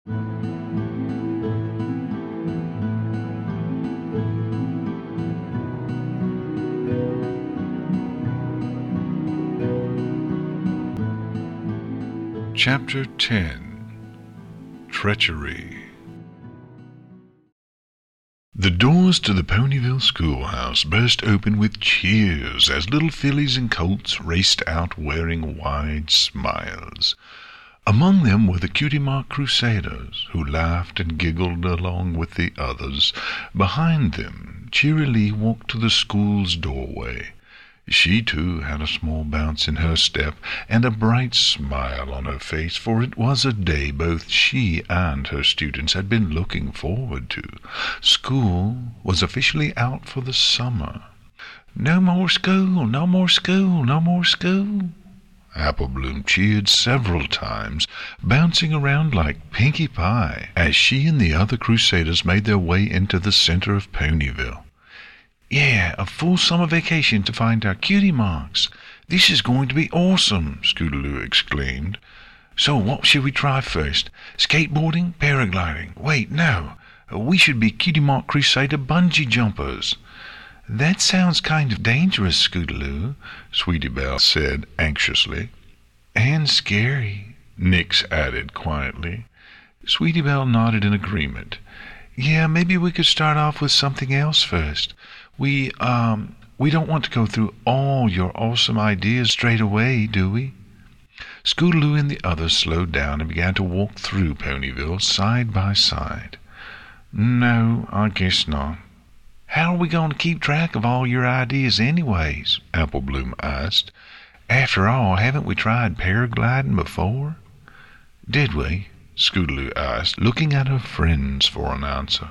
Chapter 10. Treachery. The doors to the Ponyville schoolhouse burst open with cheers as little fillies and colts raced out wearing wide smiles. Among them were the Cutie Mark Crusaders, who laughed and giggled along with the others. Behind them, Cheerilee walked to the school's doorway. She, too, had a small bounce in her step and a bright smile on her face, for it was a day both she and her students had been looking forward to. School was officially out for the summer. "No more school! No more school! No more school!" Apple Bloom cheered several times, bouncing around like Pinkie Pie, as she and the other Crusaders made their way into the center of Ponyville. "Yeah, a full summer vacation to find our Cutie Marks. This is going to be awesome," Scootaloo exclaimed. "So what should we try first? Skateboarding? Paragliding? Wait, no. We should be Cutie Mark Crusader bungee jumpers." "That sounds kind of dangerous, Scootaloo," Sweetie Belle said anxiously. "And scary," Nix added quietly. Sweetie Belle nodded in agreement. "Yeah, maybe we could start off with something else first. We don't want to go through all your awesome ideas straight away, do we?" Scootaloo and the others slowed down and began to walk through Ponyville side by side. "No, I guess not." "How are we going to keep track of all your ideas anyways?" Apple Bloom asked. "After all, haven't we tried paragliding before?" "Did we?" Scootaloo asked, looking at her friends for an answer.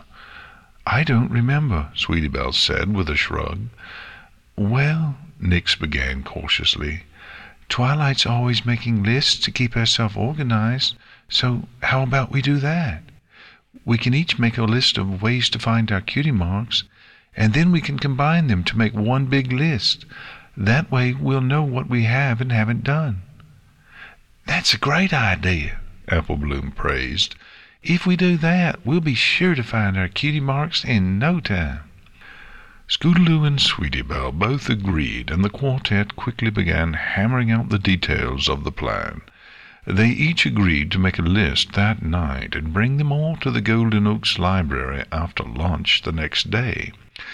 "I don't remember," Sweetie Belle said with a shrug. "Well," Nix began cautiously, "Twilight's always making lists to keep herself organized, so how about we do that? We can each make a list of ways to find our Cutie Marks, and then we can combine them to make one big list. That way we'll know what we have and haven't done." "That's a great idea," Apple Bloom praised. "If we do that, we'll be sure to find our Cutie Marks in no time." Scootaloo and Sweetie Belle both agreed, and the quartet quickly began hammering out the details of the plan. They each agreed to make a list that night and bring them all to the Golden Oaks Library after lunch the next day.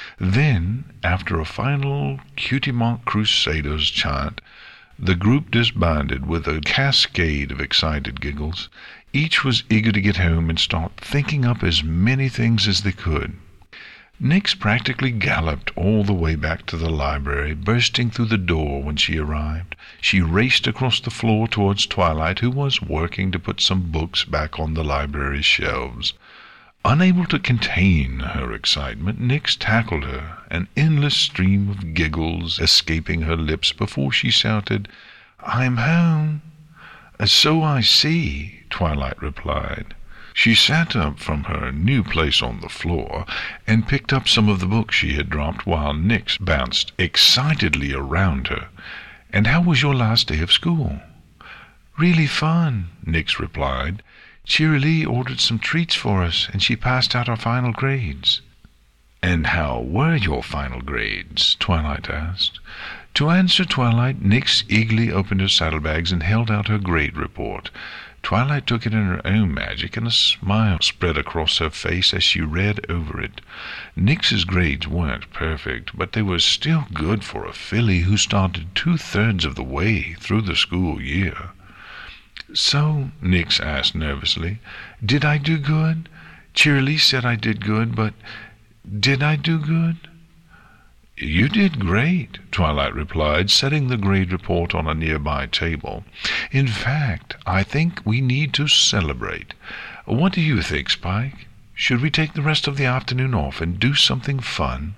Then, after a final Cutie Mark Crusaders chant, the group disbanded with a cascade of excited giggles. Each was eager to get home and start thinking up as many things as they could. Nix practically galloped all the way back to the library, bursting through the door when she arrived. She raced across the floor towards Twilight, who was working to put some books back on the library's shelves. Unable to contain her excitement, Nix tackled her, an endless stream of giggles escaping her lips before she shouted, "I'm home." "So I see," Twilight replied. She sat up from her new place on the floor and picked up some of the books she had dropped while Nix bounced excitedly around her. "And how was your last day of school?" "Really fun," Nix replied. "Cheerilee ordered some treats for us, and she passed out our final grades." "And how were your final grades?" Twilight asked. To answer Twilight, Nix eagerly opened her saddlebags and held out her grade report. Twilight took it in her own magic, and a smile spread across her face as she read over it. Nix's grades weren't perfect, but they were still good for a filly who started 2/3 of the way through the school year. "So," Nix asked nervously, "did I do good? Cheerilee said I did good, but did I do good?" "You did great," Twilight replied, setting the grade report on a nearby table. "In fact, I think we need to celebrate. What do you think, Spike? Should we take the rest of the afternoon off and do something fun?"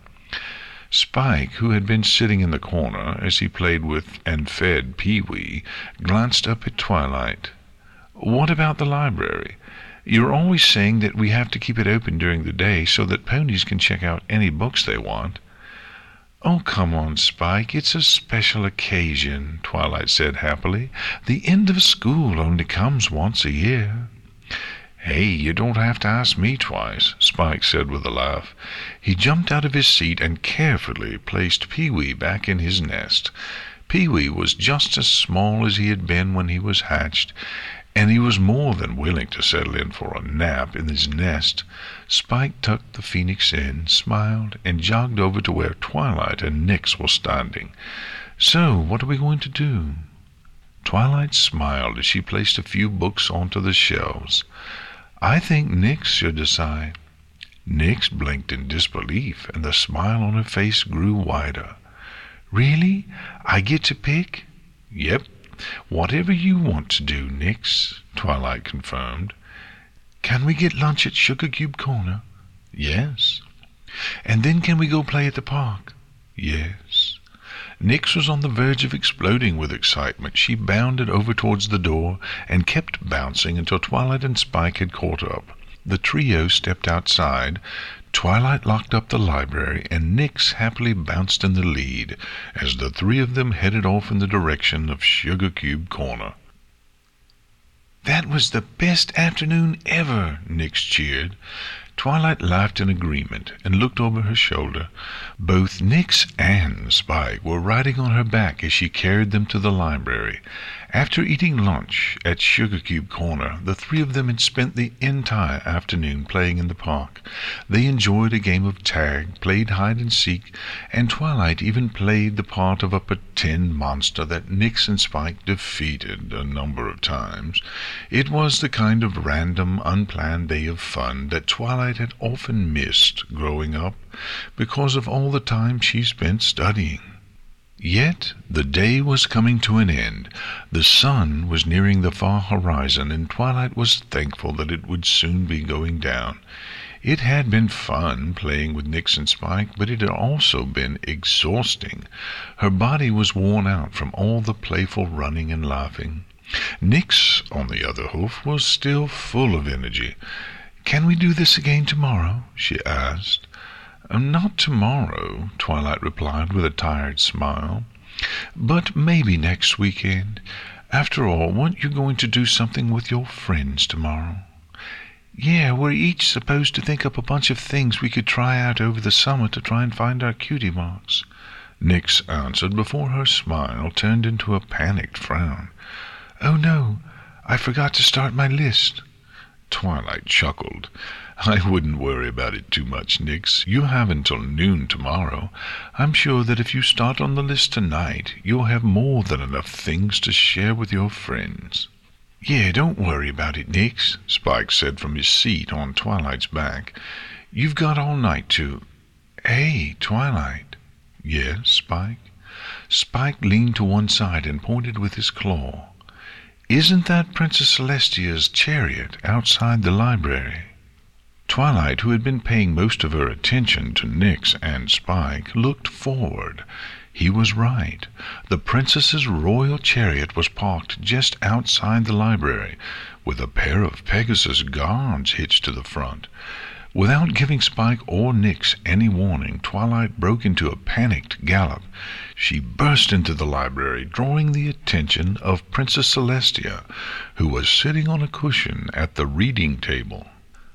Spike, who had been sitting in the corner as he played with and fed Pee-wee, glanced up at Twilight. "What about the library? You're always saying that we have to keep it open during the day so that ponies can check out any books they want." "Oh, come on, Spike. It's a special occasion," Twilight said happily. "The end of school only comes once a year." "Hey, you don't have to ask me twice," Spike said with a laugh. He jumped out of his seat and carefully placed Pee-wee back in his nest. Pee-wee was just as small as he had been when he was hatched, and he was more than willing to settle in for a nap in his nest. Spike tucked the phoenix in, smiled, and jogged over to where Twilight and Nix were standing. "So, what are we going to do?" Twilight smiled as she placed a few books onto the shelves. "I think Nix should decide." Nix blinked in disbelief, and the smile on her face grew wider. "Really? I get to pick?" "Yep. Whatever you want to do, Nix," Twilight confirmed. "Can we get lunch at Sugar Cube Corner?" "Yes." "And then can we go play at the park?" "Yes." Nix was on the verge of exploding with excitement. She bounded over towards the door and kept bouncing until Twilight and Spike had caught up. The trio stepped outside. Twilight locked up the library, and Nix happily bounced in the lead as the three of them headed off in the direction of Sugar Cube Corner. "That was the best afternoon ever!" Nix cheered. Twilight laughed in agreement and looked over her shoulder. Both Nix and Spike were riding on her back as she carried them to the library. After eating lunch at Sugar Cube Corner, the three of them had spent the entire afternoon playing in the park. They enjoyed a game of tag, played hide-and-seek, and Twilight even played the part of a pretend monster that Nix and Spike defeated a number of times. It was the kind of random, unplanned day of fun that Twilight had often missed growing up because of all the time she spent studying. Yet the day was coming to an end. The sun was nearing the far horizon, and Twilight was thankful that it would soon be going down. It had been fun playing with Nix and Spike, but it had also been exhausting. Her body was worn out from all the playful running and laughing. Nix, on the other hoof, was still full of energy. "Can we do this again tomorrow?" she asked. "Not tomorrow," Twilight replied with a tired smile. "But maybe next weekend. After all, weren't you going to do something with your friends tomorrow?" "Yeah, we're each supposed to think up a bunch of things we could try out over the summer to try and find our cutie marks," Nix answered before her smile turned into a panicked frown. "Oh no, I forgot to start my list." Twilight chuckled. "I wouldn't worry about it too much, Nix. You have until noon tomorrow. I'm sure that if you start on the list tonight, you'll have more than enough things to share with your friends." "Yeah, don't worry about it, Nix," Spike said from his seat on Twilight's back. "You've got all night to—" "Hey, Twilight." "Yes, Spike?" Spike leaned to one side and pointed with his claw. "Isn't that Princess Celestia's chariot outside the library?" Twilight, who had been paying most of her attention to Nix and Spike, looked forward. He was right. The princess's royal chariot was parked just outside the library, with a pair of Pegasus guards hitched to the front. Without giving Spike or Nix any warning, Twilight broke into a panicked gallop. She burst into the library, drawing the attention of Princess Celestia, who was sitting on a cushion at the reading table.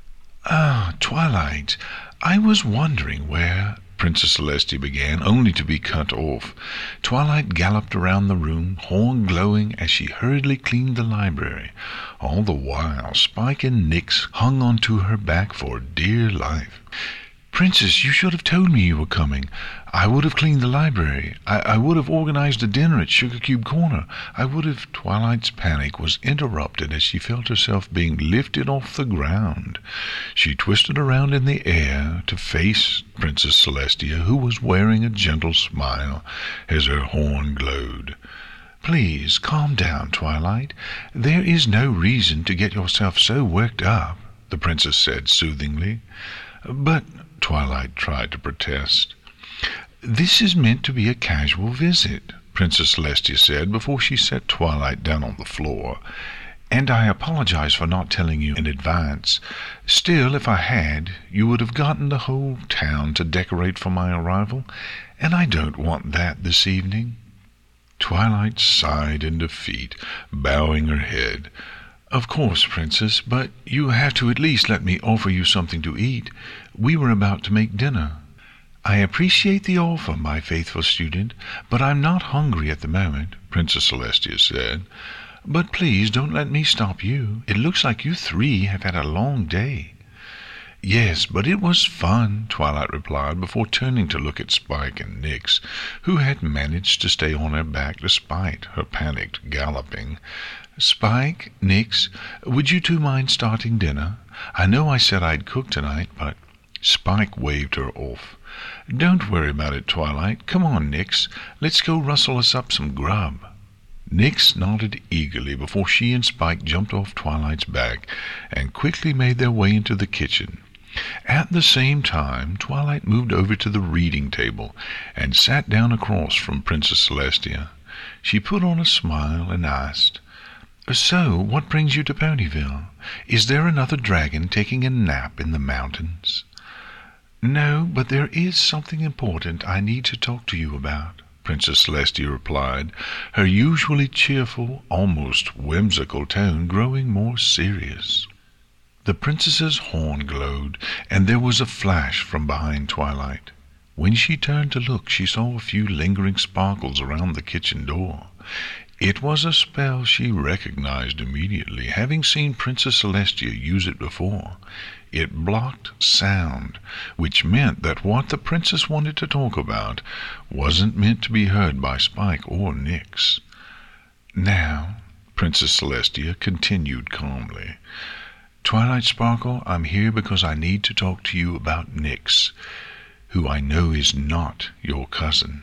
"Ah, Twilight, I was wondering where—" Princess Celestia began, only to be cut off. Twilight galloped around the room, horn glowing, as she hurriedly cleaned the library. All the while, Spike and Nix hung onto her back for dear life. "Princess, you should have told me you were coming. I would have cleaned the library. I would have organized a dinner at Sugar Cube Corner. I would have—" Twilight's panic was interrupted as she felt herself being lifted off the ground. She twisted around in the air to face Princess Celestia, who was wearing a gentle smile as her horn glowed. "Please, calm down, Twilight. There is no reason to get yourself so worked up," the princess said soothingly. "But—" Twilight tried to protest. "This is meant to be a casual visit," Princess Celestia said before she set Twilight down on the floor. "And I apologize for not telling you in advance. Still, if I had, you would have gotten the whole town to decorate for my arrival, and I don't want that this evening." Twilight sighed in defeat, bowing her head. "Of course, Princess, but you have to at least let me offer you something to eat. We were about to make dinner." "I appreciate the offer, my faithful student, but I'm not hungry at the moment," Princess Celestia said. "But please don't let me stop you. It looks like you three have had a long day." "Yes, but it was fun," Twilight replied, before turning to look at Spike and Nix, who had managed to stay on her back despite her panicked galloping. "Spike, Nix, would you two mind starting dinner? I know I said I'd cook tonight, but—" Spike waved her off. "Don't worry about it, Twilight. Come on, Nix. Let's go rustle us up some grub." Nix nodded eagerly before she and Spike jumped off Twilight's back and quickly made their way into the kitchen. At the same time, Twilight moved over to the reading table and sat down across from Princess Celestia. She put on a smile and asked, "So, what brings you to Ponyville? Is there another dragon taking a nap in the mountains?" "No, but there is something important I need to talk to you about," Princess Celestia replied, her usually cheerful, almost whimsical tone growing more serious. The princess's horn glowed, and there was a flash from behind Twilight. When she turned to look, she saw a few lingering sparkles around the kitchen door. It was a spell she recognized immediately, having seen Princess Celestia use it before. It blocked sound, which meant that what the princess wanted to talk about wasn't meant to be heard by Spike or Nix. "Now," Princess Celestia continued calmly, "Twilight Sparkle, I'm here because I need to talk to you about Nix, who I know is not your cousin."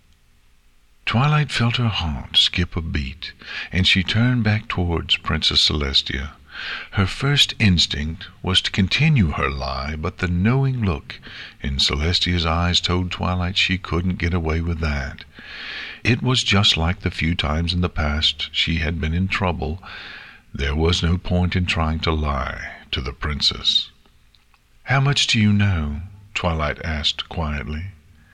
Twilight felt her heart skip a beat, and she turned back towards Princess Celestia. Her first instinct was to continue her lie, but the knowing look in Celestia's eyes told Twilight she couldn't get away with that. It was just like the few times in the past she had been in trouble. There was no point in trying to lie to the princess. "How much do you know?" Twilight asked quietly.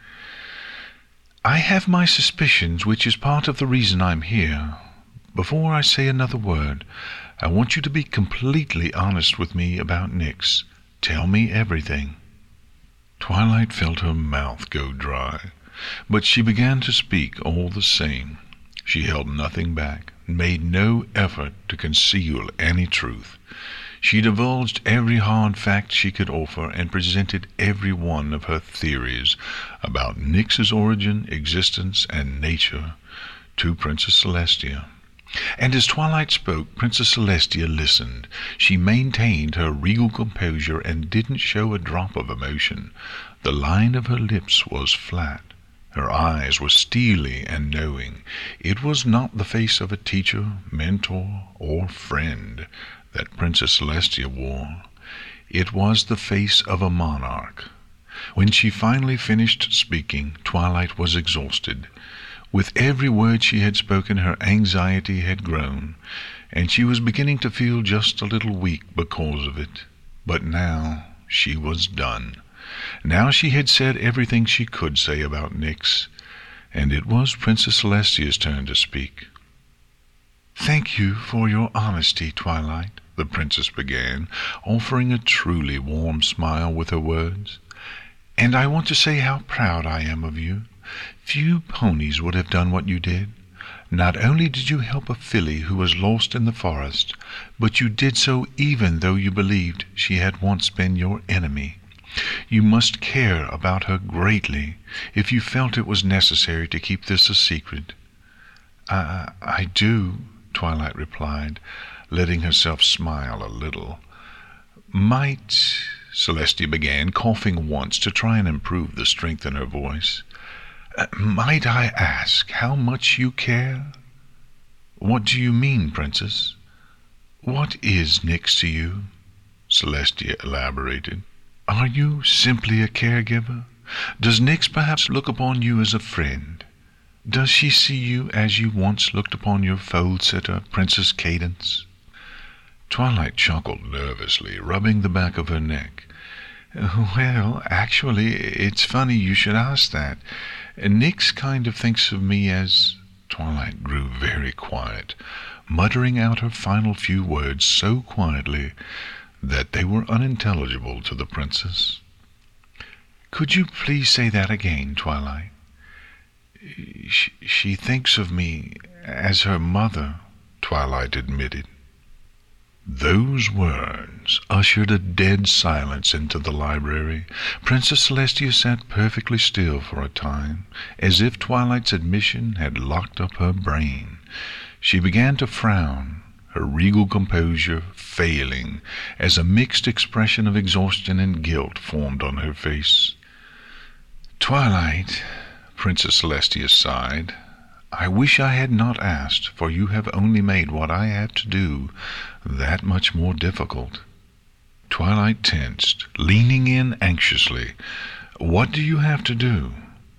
"I have my suspicions, which is part of the reason I'm here. Before I say another word, I want you to be completely honest with me about Nix. Tell me everything." Twilight felt her mouth go dry, but she began to speak all the same. She held nothing back, made no effort to conceal any truth. She divulged every hard fact she could offer and presented every one of her theories about Nix's origin, existence, and nature to Princess Celestia. And as Twilight spoke, Princess Celestia listened. She maintained her regal composure and didn't show a drop of emotion. The line of her lips was flat. Her eyes were steely and knowing. It was not the face of a teacher, mentor, or friend that Princess Celestia wore. It was the face of a monarch. When she finally finished speaking, Twilight was exhausted. With every word she had spoken, her anxiety had grown, and she was beginning to feel just a little weak because of it. But now she was done. Now she had said everything she could say about Nix, and it was Princess Celestia's turn to speak. "Thank you for your honesty, Twilight," the princess began, offering a truly warm smile with her words. "And I want to say how proud I am of you. Few ponies would have done what you did. Not only did you help a filly who was lost in the forest, but you did so even though you believed she had once been your enemy. You must care about her greatly if you felt it was necessary to keep this a secret." I do," Twilight replied, letting herself smile a little. "Might," Celestia began, coughing once to try and improve the strength in her voice, "might I ask how much you care?" "What do you mean, Princess?" "What is Nix to you?" Celestia elaborated. "Are you simply a caregiver? Does Nix perhaps look upon you as a friend? Does she see you as you once looked upon your foal-sitter, Princess Cadance?" Twilight chuckled nervously, rubbing the back of her neck. "Well, actually, it's funny you should ask that. Nix kind of thinks of me as—" Twilight grew very quiet. muttering out her final few words so quietly that they were unintelligible to the princess. "Could you please say that again, Twilight?" She thinks of me as her mother," Twilight admitted. Those words ushered a dead silence into the library. Princess Celestia sat perfectly still for a time, as if Twilight's admission had locked up her brain. She began to frown, her regal composure failing, as a mixed expression of exhaustion and guilt formed on her face. "Twilight," Princess Celestia sighed, "I wish I had not asked, for you have only made what I had to do that much more difficult." Twilight tensed, leaning in anxiously. "What do you have to do?"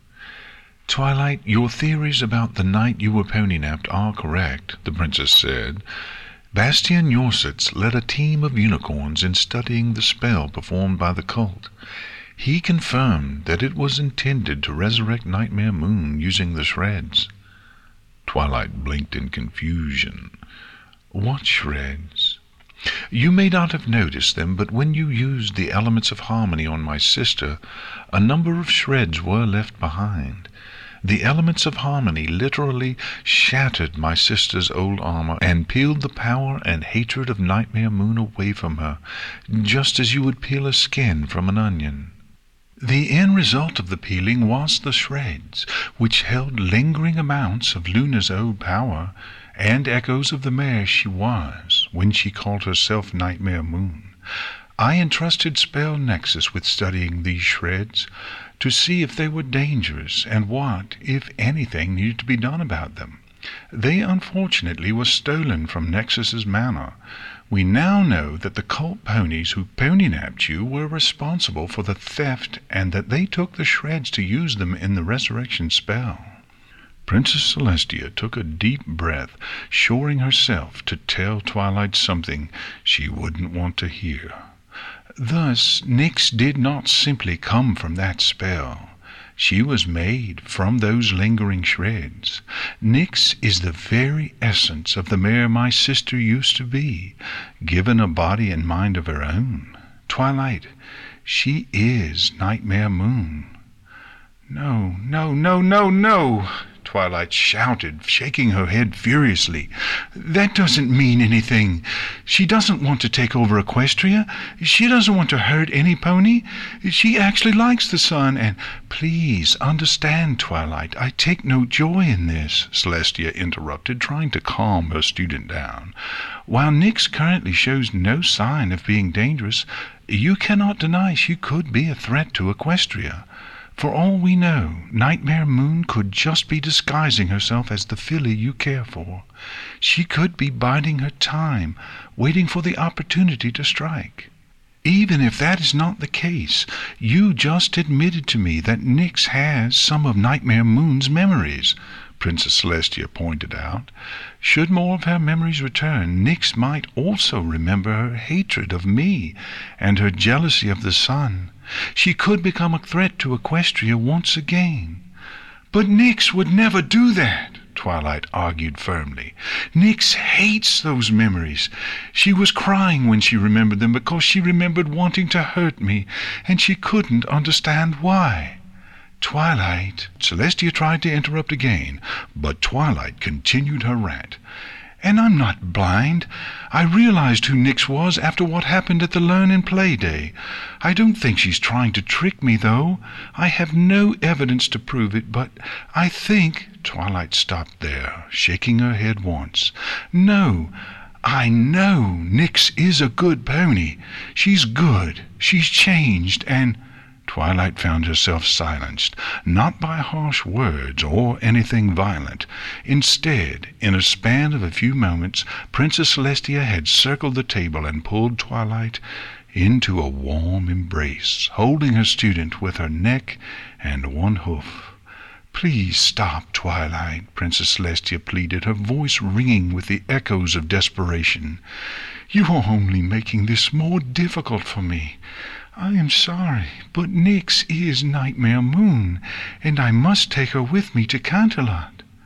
"Twilight, your theories about the night you were pony-napped are correct," the princess said. "Bastian Yorsitz led a team of unicorns in studying the spell performed by the cult. He confirmed that it was intended to resurrect Nightmare Moon using the shreds." Twilight blinked in confusion. "What shreds?" "You may not have noticed them, but when you used the elements of harmony on my sister, a number of shreds were left behind. The elements of harmony literally shattered my sister's old armor and peeled the power and hatred of Nightmare Moon away from her, just as you would peel a skin from an onion. The end result of the peeling was the shreds, which held lingering amounts of Luna's old power and echoes of the mare she was when she called herself Nightmare Moon. I entrusted Spell Nexus with studying these shreds to see if they were dangerous and what, if anything, needed to be done about them. They unfortunately were stolen from Nexus's manor. We now know that the cult ponies who pony-napped you were responsible for the theft and that they took the shreds to use them in the resurrection spell." Princess Celestia took a deep breath, shoring herself to tell Twilight something she wouldn't want to hear. "Thus, Nyx did not simply come from that spell. She was made from those lingering shreds. Nyx is the very essence of the mare my sister used to be, given a body and mind of her own. Twilight, she is Nightmare Moon." "No, no, no, no, no!" Twilight shouted, shaking her head furiously. "That doesn't mean anything. She doesn't want to take over Equestria. She doesn't want to hurt any pony. She actually likes the sun, and—" "Please understand, Twilight, I take no joy in this," Celestia interrupted, trying to calm her student down. "While Nyx currently shows no sign of being dangerous, you cannot deny she could be a threat to Equestria. For all we know, Nightmare Moon could just be disguising herself as the filly you care for. She could be biding her time, waiting for the opportunity to strike. Even if that is not the case, you just admitted to me that Nyx has some of Nightmare Moon's memories," Princess Celestia pointed out. "Should more of her memories return, Nyx might also remember her hatred of me and her jealousy of the sun. She could become a threat to Equestria once again." "But Nyx would never do that," Twilight argued firmly. "Nyx hates those memories. She was crying when she remembered them because she remembered wanting to hurt me, and she couldn't understand why." "Twilight," Celestia tried to interrupt again, but Twilight continued her rant. "And I'm not blind. I realized who Nyx was after what happened at the Learn and Play Day. I don't think she's trying to trick me, though. I have no evidence to prove it, but I think—" Twilight stopped there, shaking her head once. "No, I know Nyx is a good pony. She's good. She's changed, and—" Twilight found herself silenced, not by harsh words or anything violent. Instead, in a span of a few moments, Princess Celestia had circled the table and pulled Twilight into a warm embrace, holding her student with her neck and one hoof. "Please stop, Twilight," Princess Celestia pleaded, her voice ringing with the echoes of desperation. "You are only making this more difficult for me. I am sorry, but Nyx is Nightmare Moon, and I must take her with me to Canterlot."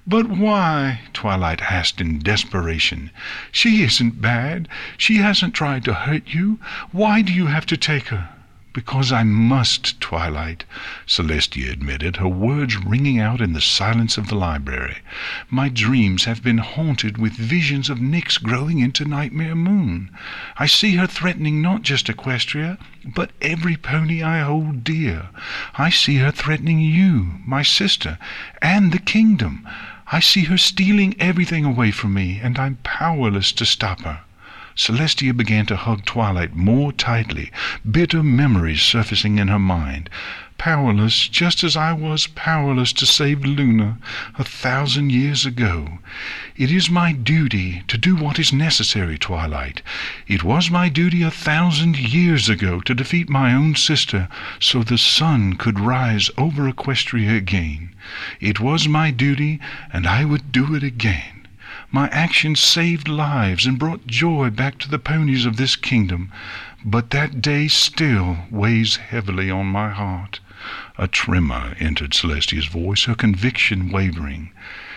"But why?" Twilight asked in desperation. "She isn't bad. She hasn't tried to hurt you. Why do you have to take her?" "Because I must, Twilight," Celestia admitted, her words ringing out in the silence of the library. "My dreams have been haunted with visions of Nyx growing into Nightmare Moon. I see her threatening not just Equestria, but every pony I hold dear. I see her threatening you, my sister, and the kingdom. I see her stealing everything away from me, and I'm powerless to stop her." Celestia began to hug Twilight more tightly, bitter memories surfacing in her mind. "Powerless, just as I was powerless to save Luna 1,000 years ago. It is my duty to do what is necessary, Twilight. It was my duty 1,000 years ago to defeat my own sister so the sun could rise over Equestria again. It was my duty, and I would do it again. My actions saved lives and brought joy back to the ponies of this kingdom, but that day still weighs heavily on my heart." A tremor entered Celestia's voice, her conviction wavering.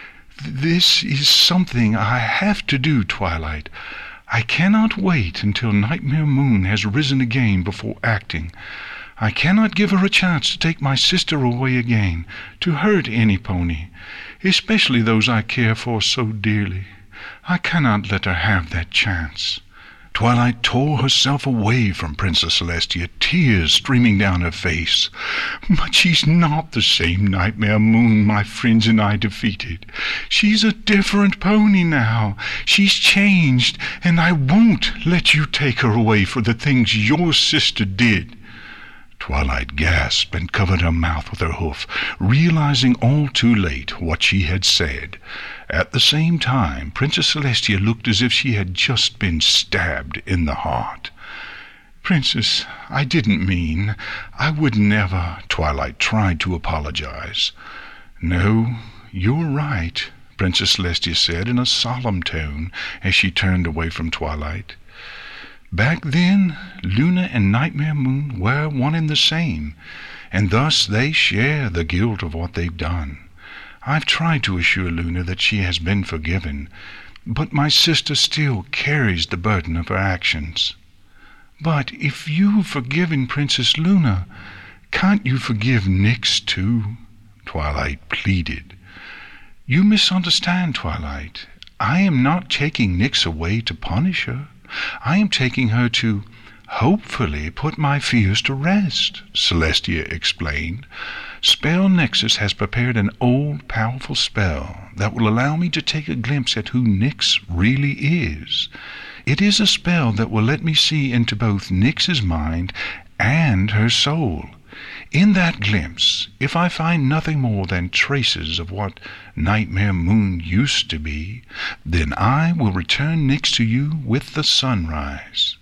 "This is something I have to do, Twilight. I cannot wait until Nightmare Moon has risen again before acting. I cannot give her a chance to take my sister away again, to hurt any pony, especially those I care for so dearly. I cannot let her have that chance." Twilight tore herself away from Princess Celestia, tears streaming down her face. "But she's not the same Nightmare Moon my friends and I defeated. She's a different pony now. She's changed, and I won't let you take her away for the things your sister did." Twilight gasped and covered her mouth with her hoof, realizing all too late what she had said. At the same time, Princess Celestia looked as if she had just been stabbed in the heart. "Princess, I didn't mean. I would never," Twilight tried to apologize. "No, you're right," Princess Celestia said in a solemn tone as she turned away from Twilight. "Back then, Luna and Nightmare Moon were one and the same, and thus they share the guilt of what they've done. I've tried to assure Luna that she has been forgiven, but my sister still carries the burden of her actions." "But if you've forgiven Princess Luna, can't you forgive Nyx too?" Twilight pleaded. "You misunderstand, Twilight. I am not taking Nyx away to punish her. I am taking her to, hopefully, put my fears to rest," Celestia explained. "Spell Nexus has prepared an old, powerful spell that will allow me to take a glimpse at who Nyx really is. It is a spell that will let me see into both Nyx's mind and her soul. In that glimpse, if I find nothing more than traces of what Nightmare Moon used to be, then I will return Nyx to you with the sunrise."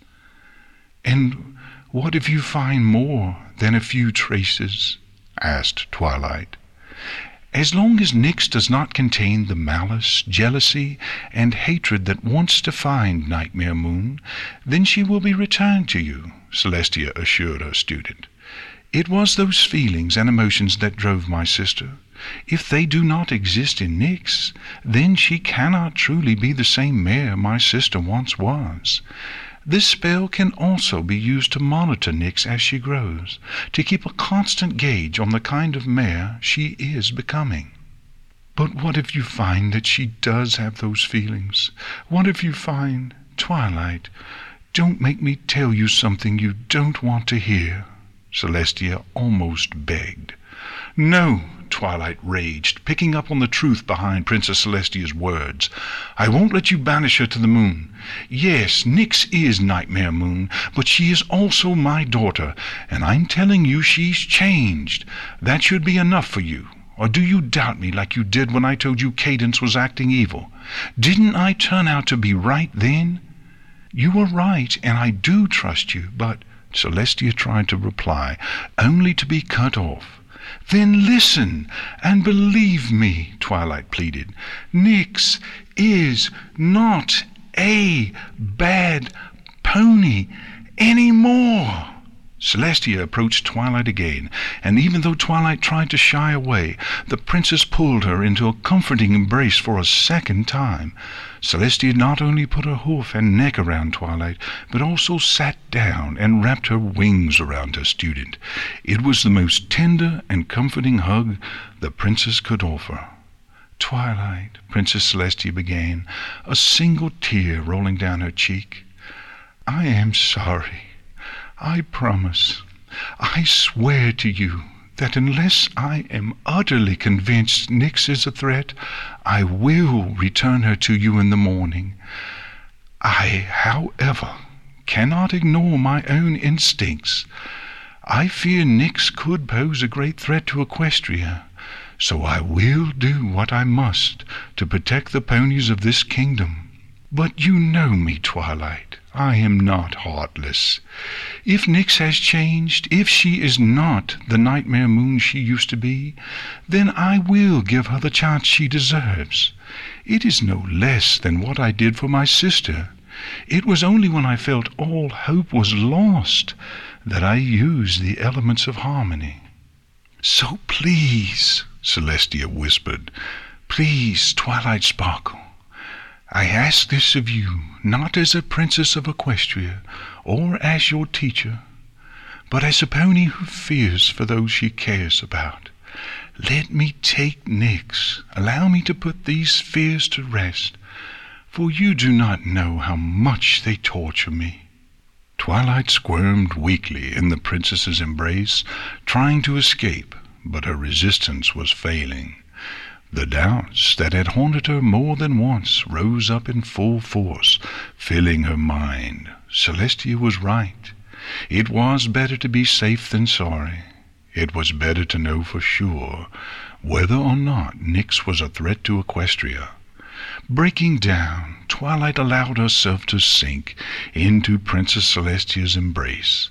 "And what if you find more than a few traces?" asked Twilight. "As long as Nyx does not contain the malice, jealousy, and hatred that wants to find Nightmare Moon, then she will be returned to you," Celestia assured her student. "It was those feelings and emotions that drove my sister. If they do not exist in Nyx, then she cannot truly be the same mare my sister once was. This spell can also be used to monitor Nyx as she grows, to keep a constant gauge on the kind of mare she is becoming." "But what if you find that she does have those feelings? What if you find—" "Twilight, don't make me tell you something you don't want to hear," Celestia almost begged. "No," Twilight raged, picking up on the truth behind Princess Celestia's words. "I won't let you banish her to the moon. Yes, Nyx is Nightmare Moon, but she is also my daughter, and I'm telling you she's changed. That should be enough for you. Or do you doubt me like you did when I told you Cadance was acting evil? Didn't I turn out to be right then?" "You were right, and I do trust you, but—" Celestia tried to reply, only to be cut off. "Then listen and believe me," Twilight pleaded. "Nyx is not a bad pony anymore." Celestia approached Twilight again, and even though Twilight tried to shy away, the princess pulled her into a comforting embrace for a second time. Celestia not only put her hoof and neck around Twilight, but also sat down and wrapped her wings around her student. It was the most tender and comforting hug the princess could offer. "Twilight," Princess Celestia began, a single tear rolling down her cheek, "I am sorry. I promise, I swear to you that unless I am utterly convinced Nyx is a threat, I will return her to you in the morning. I, however, cannot ignore my own instincts. I fear Nyx could pose a great threat to Equestria, so I will do what I must to protect the ponies of this kingdom. But you know me, Twilight. I am not heartless. If Nyx has changed, if she is not the Nightmare Moon she used to be, then I will give her the chance she deserves. It is no less than what I did for my sister. It was only when I felt all hope was lost that I used the elements of harmony." "So please," Celestia whispered, "please, Twilight Sparkle, I ask this of you, not as a princess of Equestria, or as your teacher, but as a pony who fears for those she cares about. Let me take Nyx. Allow me to put these fears to rest, for you do not know how much they torture me." Twilight squirmed weakly in the princess's embrace, trying to escape, but her resistance was failing. The doubts that had haunted her more than once rose up in full force, filling her mind. Celestia was right. It was better to be safe than sorry. It was better to know for sure whether or not Nyx was a threat to Equestria. Breaking down, Twilight allowed herself to sink into Princess Celestia's embrace.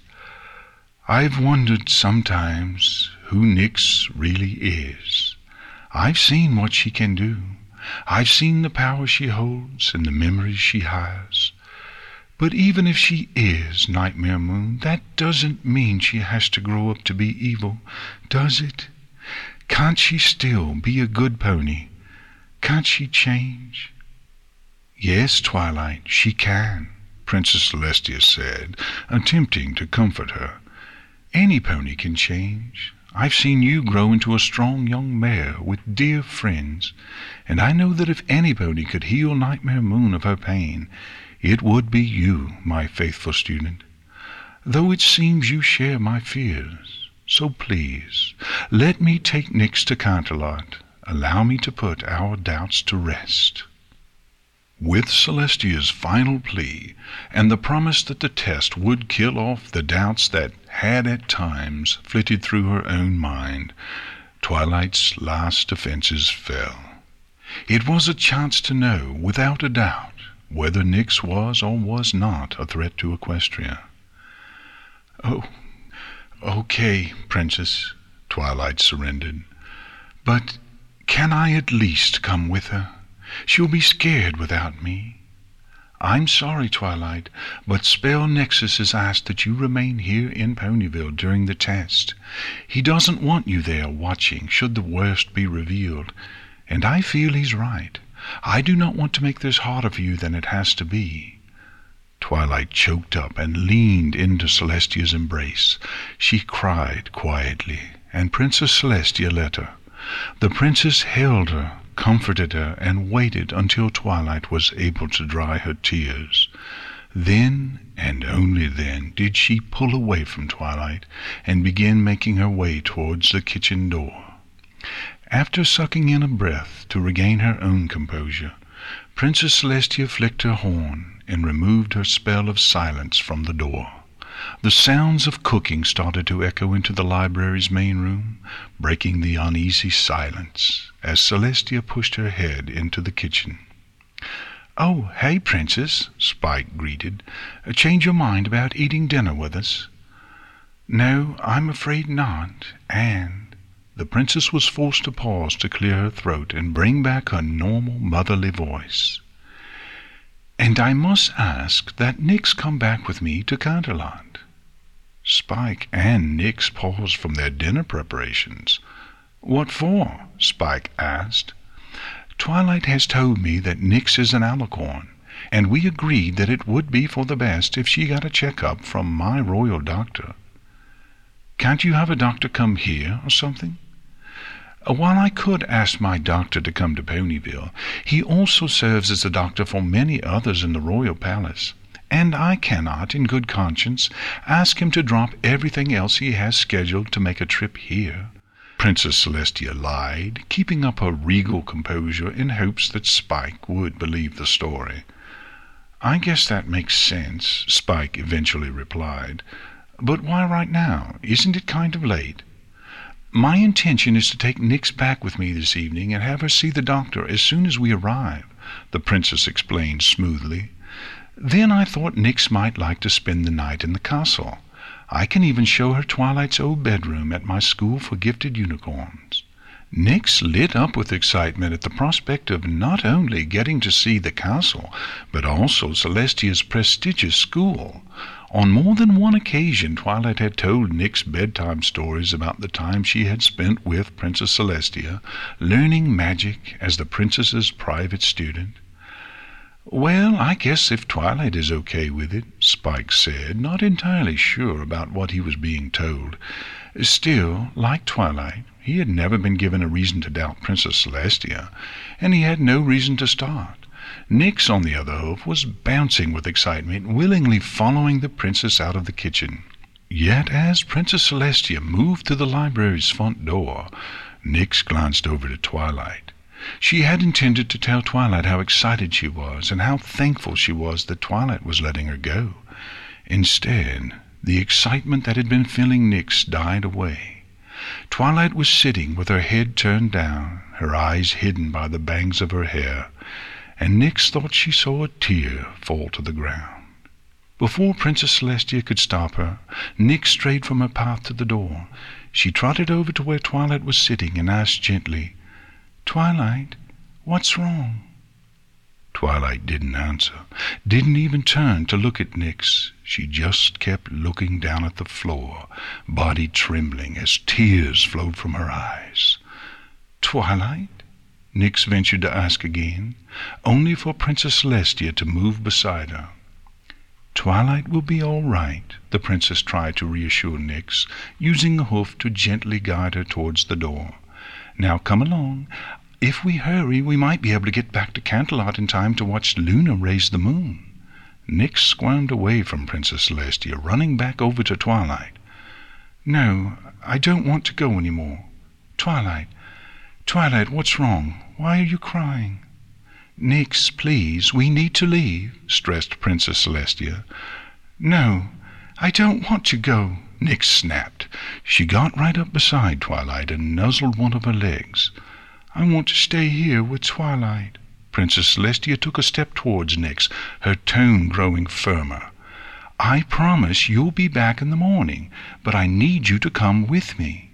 "I've wondered sometimes who Nyx really is. I've seen what she can do. I've seen the power she holds and the memories she has. But even if she is Nightmare Moon, that doesn't mean she has to grow up to be evil, does it? Can't she still be a good pony? Can't she change?" "Yes, Twilight, she can," Princess Celestia said, attempting to comfort her. "Any pony can change. I've seen you grow into a strong young mare with dear friends, and I know that if any pony could heal Nightmare Moon of her pain, it would be you, my faithful student. Though it seems you share my fears, so please, let me take Nyx to Canterlot. Allow me to put our doubts to rest." With Celestia's final plea, and the promise that the test would kill off the doubts that had at times flitted through her own mind, Twilight's last defenses fell. It was a chance to know, without a doubt, whether Nyx was or was not a threat to Equestria. "Oh, okay, Princess," Twilight surrendered. "But can I at least come with her? She'll be scared without me. I'm sorry, Twilight, but Spell Nexus has asked that you remain here in Ponyville during the test. He doesn't want you there watching should the worst be revealed, and I feel he's right. I do not want to make this harder for you than it has to be." Twilight choked up and leaned into Celestia's embrace. She cried quietly, and Princess Celestia let her. The princess held her, comforted her, and waited until Twilight was able to dry her tears. Then, and only then, did she pull away from Twilight and begin making her way towards the kitchen door. After sucking in a breath to regain her own composure, Princess Celestia flicked her horn and removed her spell of silence from the door. The sounds of cooking started to echo into the library's main room, breaking the uneasy silence as Celestia pushed her head into the kitchen. "Oh, hey, Princess," Spike greeted. "Change your mind about eating dinner with us?" "No, I'm afraid not, and—" The princess was forced to pause to clear her throat and bring back her normal motherly voice. "And I must ask that Nyx come back with me to Canterlot." Spike and Nix paused from their dinner preparations. "What for?" Spike asked. "Twilight has told me that Nix is an alicorn, and we agreed that it would be for the best if she got a checkup from my royal doctor." "Can't you have a doctor come here or something?" "While I could ask my doctor to come to Ponyville, he also serves as a doctor for many others in the royal palace, and I cannot, in good conscience, ask him to drop everything else he has scheduled to make a trip here," Princess Celestia lied, keeping up her regal composure in hopes that Spike would believe the story. "I guess that makes sense," Spike eventually replied. "But why right now? Isn't it kind of late?" "My intention is to take Nix back with me this evening and have her see the doctor as soon as we arrive," the princess explained smoothly. "Then I thought Nix might like to spend the night in the castle. I can even show her Twilight's old bedroom at my school for gifted unicorns." Nix lit up with excitement at the prospect of not only getting to see the castle, but also Celestia's prestigious school. On more than one occasion Twilight had told Nix bedtime stories about the time she had spent with Princess Celestia, learning magic as the princess's private student. "Well, I guess if Twilight is okay with it," Spike said, not entirely sure about what he was being told. Still, like Twilight, he had never been given a reason to doubt Princess Celestia, and he had no reason to start. Nix, on the other hand, was bouncing with excitement, willingly following the princess out of the kitchen. Yet as Princess Celestia moved to the library's front door, Nix glanced over to Twilight. She had intended to tell Twilight how excited she was and how thankful she was that Twilight was letting her go. Instead, the excitement that had been filling Nix died away. Twilight was sitting with her head turned down, her eyes hidden by the bangs of her hair, and Nix thought she saw a tear fall to the ground. Before Princess Celestia could stop her, Nix strayed from her path to the door. She trotted over to where Twilight was sitting and asked gently, "Twilight, what's wrong?" Twilight didn't answer, didn't even turn to look at Nix. She just kept looking down at the floor, body trembling as tears flowed from her eyes. "Twilight?" Nix ventured to ask again, only for Princess Celestia to move beside her. "Twilight will be all right," the princess tried to reassure Nix, using a hoof to gently guide her towards the door. "Now come along. If we hurry, we might be able to get back to Canterlot in time to watch Luna raise the moon." Nix squirmed away from Princess Celestia, running back over to Twilight. "No, I don't want to go any more. Twilight, what's wrong? Why are you crying?" "Nix, please, we need to leave," stressed Princess Celestia. "No, I don't want to go," Nix snapped. She got right up beside Twilight and nuzzled one of her legs. "I want to stay here with Twilight." Princess Celestia took a step towards Nix, her tone growing firmer. "I promise you'll be back in the morning, but I need you to come with me."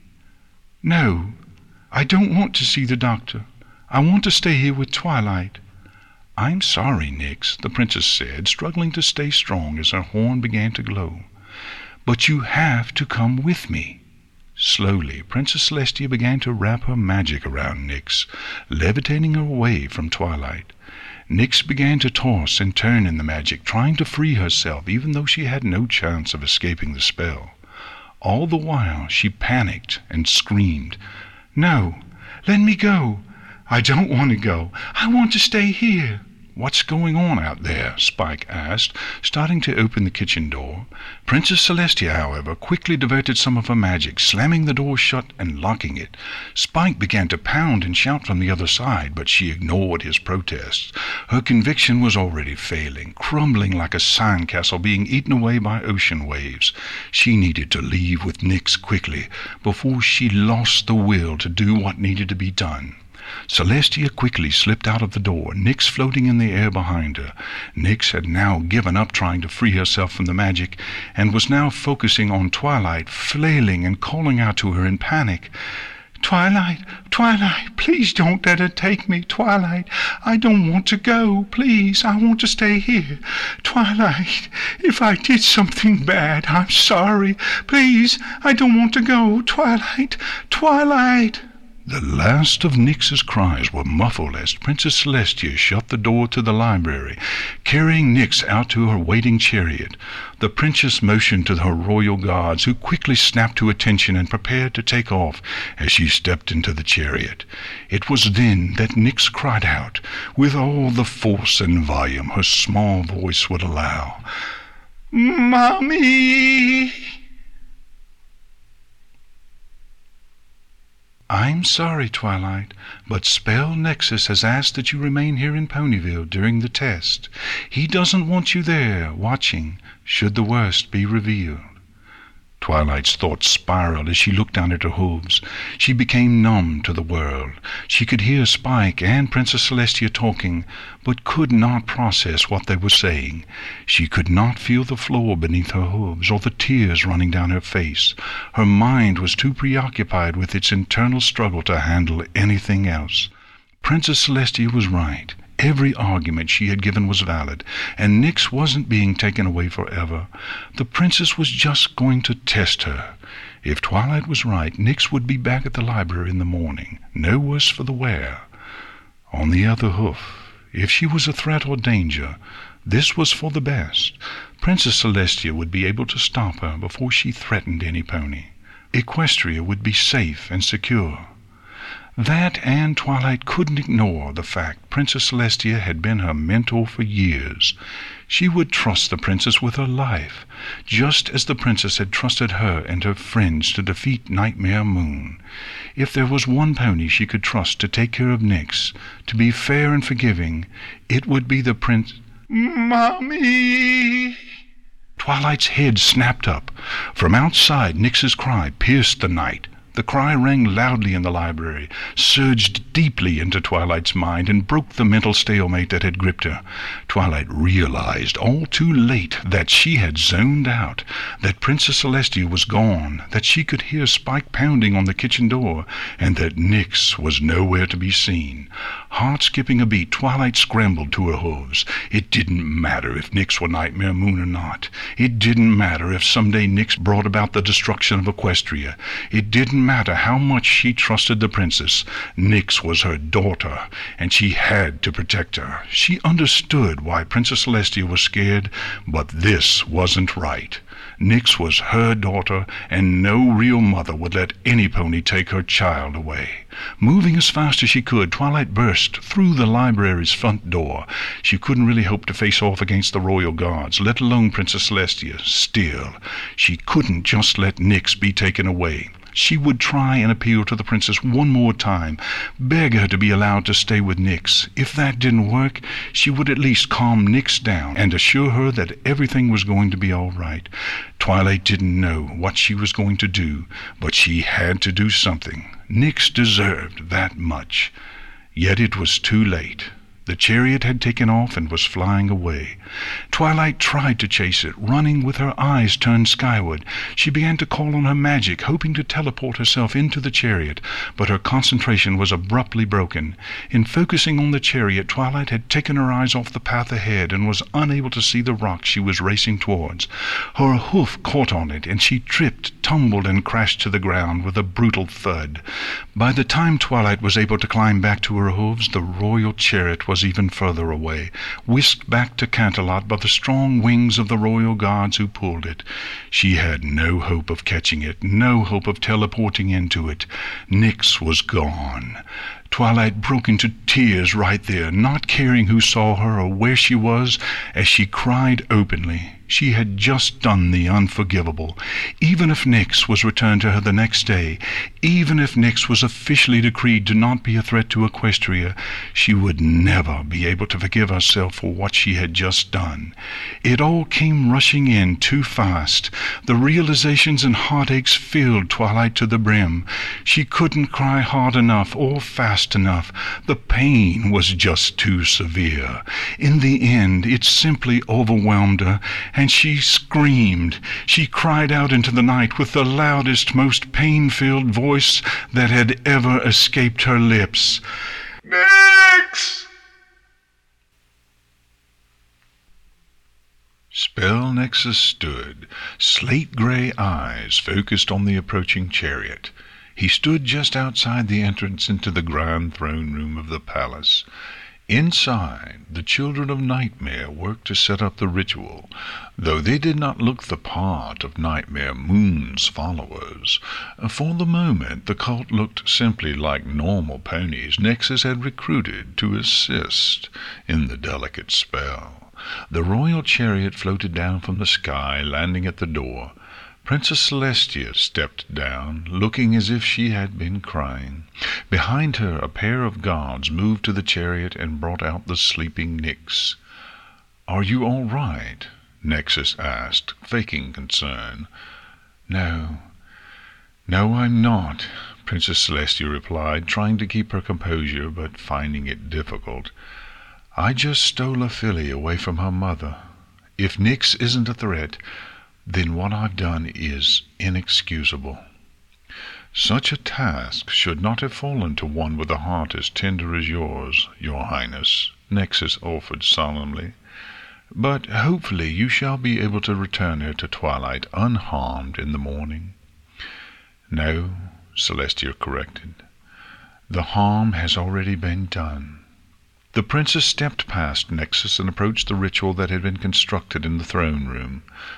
"No, I don't want to see the doctor. I want to stay here with Twilight." "I'm sorry, Nix," the princess said, struggling to stay strong as her horn began to glow. "But you have to come with me." Slowly, Princess Celestia began to wrap her magic around Nix, levitating her away from Twilight. Nix began to toss and turn in the magic, trying to free herself, even though she had no chance of escaping the spell. All the while, she panicked and screamed, "No, let me go. I don't want to go. I want to stay here." "What's going on out there?" Spike asked, starting to open the kitchen door. Princess Celestia, however, quickly diverted some of her magic, slamming the door shut and locking it. Spike began to pound and shout from the other side, but she ignored his protests. Her conviction was already failing, crumbling like a sandcastle being eaten away by ocean waves. She needed to leave with Nix quickly, before she lost the will to do what needed to be done. Celestia quickly slipped out of the door, Nix floating in the air behind her. Nix had now given up trying to free herself from the magic, and was now focusing on Twilight, flailing and calling out to her in panic. Twilight, Twilight, please don't let her take me, Twilight. I don't want to go, please. I want to stay here. Twilight, if I did something bad, I'm sorry. Please, I don't want to go, Twilight, Twilight. The last of Nyx's cries were muffled as Princess Celestia shut the door to the library, carrying Nyx out to her waiting chariot. The princess motioned to her royal guards, who quickly snapped to attention and prepared to take off as she stepped into the chariot. It was then that Nyx cried out, with all the force and volume her small voice would allow, "Mommy!" "I'm sorry, Twilight, but Spell Nexus has asked that you remain here in Ponyville during the test. He doesn't want you there, watching, should the worst be revealed." Twilight's thoughts spiraled as she looked down at her hooves. She became numb to the world. She could hear Spike and Princess Celestia talking, but could not process what they were saying. She could not feel the floor beneath her hooves or the tears running down her face. Her mind was too preoccupied with its internal struggle to handle anything else. Princess Celestia was right. Every argument she had given was valid, and Nyx wasn't being taken away forever. The princess was just going to test her. If Twilight was right, Nyx would be back at the library in the morning, no worse for the wear. On the other hoof, if she was a threat or danger, this was for the best. Princess Celestia would be able to stop her before she threatened any pony. Equestria would be safe and secure. That, and Twilight couldn't ignore the fact Princess Celestia had been her mentor for years. She would trust the princess with her life, just as the princess had trusted her and her friends to defeat Nightmare Moon. If there was one pony she could trust to take care of Nyx, to be fair and forgiving, it would be the "Mommy!" Twilight's head snapped up. From outside, Nyx's cry pierced the night. The cry rang loudly in the library, surged deeply into Twilight's mind, and broke the mental stalemate that had gripped her. Twilight realized all too late that she had zoned out, that Princess Celestia was gone, that she could hear Spike pounding on the kitchen door, and that Nyx was nowhere to be seen. Heart skipping a beat, Twilight scrambled to her hooves. It didn't matter if Nyx were Nightmare Moon or not. It didn't matter if someday Nyx brought about the destruction of Equestria. It didn't matter how much she trusted the princess. Nyx was her daughter, and she had to protect her. She understood why Princess Celestia was scared, but this wasn't right. Nyx was her daughter, and no real mother would let any pony take her child away. Moving as fast as she could, Twilight burst through the library's front door. She couldn't really hope to face off against the royal guards, let alone Princess Celestia. Still, she couldn't just let Nyx be taken away. She would try and appeal to the princess one more time, beg her to be allowed to stay with Nyx. If that didn't work, she would at least calm Nyx down and assure her that everything was going to be all right. Twilight didn't know what she was going to do, but she had to do something. Nyx deserved that much. Yet it was too late. The chariot had taken off and was flying away. Twilight tried to chase it, running with her eyes turned skyward. She began to call on her magic, hoping to teleport herself into the chariot, but her concentration was abruptly broken. In focusing on the chariot, Twilight had taken her eyes off the path ahead and was unable to see the rock she was racing towards. Her hoof caught on it, and she tripped, tumbled, and crashed to the ground with a brutal thud. By the time Twilight was able to climb back to her hooves, the royal chariot was even further away, whisked back to Canterlot by the strong wings of the royal guards who pulled it. She had no hope of catching it, no hope of teleporting into it. Nyx was gone. Twilight broke into tears right there, not caring who saw her or where she was, as she cried openly. She had just done the unforgivable. Even if Nyx was returned to her the next day, even if Nyx was officially decreed to not be a threat to Equestria, she would never be able to forgive herself for what she had just done. It all came rushing in too fast. The realizations and heartaches filled Twilight to the brim. She couldn't cry hard enough or fast enough. The pain was just too severe. In the end, it simply overwhelmed her, and she screamed. She cried out into the night with the loudest, most pain-filled voice that had ever escaped her lips. "Nix!" Spell Nexus stood, slate-gray eyes focused on the approaching chariot. He stood just outside the entrance into the grand throne room of the palace. Inside, the children of Nightmare worked to set up the ritual, though they did not look the part of Nightmare Moon's followers. For the moment, the cult looked simply like normal ponies Nexus had recruited to assist in the delicate spell. The royal chariot floated down from the sky, landing at the door. Princess Celestia stepped down, looking as if she had been crying. Behind her, a pair of guards moved to the chariot and brought out the sleeping Nyx. "Are you all right?" Nexus asked, faking concern. No, I'm not," Princess Celestia replied, trying to keep her composure, but finding it difficult. "I just stole a filly away from her mother. If Nyx isn't a threat, then what I've done is inexcusable." "Such a task should not have fallen to one with a heart as tender as yours, Your Highness," Nexus offered solemnly. "But hopefully you shall be able to return her to Twilight unharmed in the morning." "No," Celestia corrected. "The harm has already been done." The princess stepped past Nexus and approached the ritual that had been constructed in the throne room.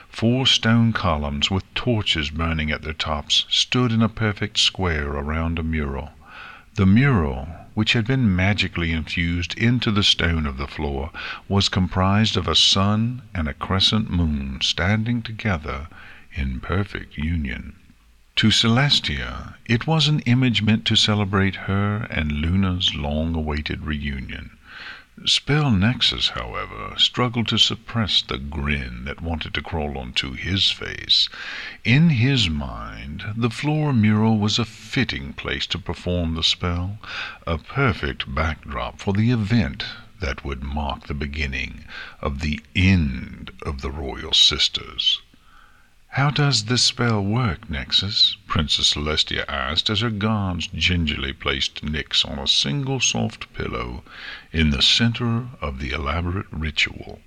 4 stone columns with torches burning at their tops stood in a perfect square around a mural. The mural, which had been magically infused into the stone of the floor, was comprised of a sun and a crescent moon standing together in perfect union. To Celestia, it was an image meant to celebrate her and Luna's long-awaited reunion. Spell Nexus, however, struggled to suppress the grin that wanted to crawl onto his face. In his mind, the floor mural was a fitting place to perform the spell, a perfect backdrop for the event that would mark the beginning of the end of the Royal Sisters. "How does this spell work, Nexus?" Princess Celestia asked as her guards gingerly placed Nyx on a single soft pillow in the center of the elaborate ritual.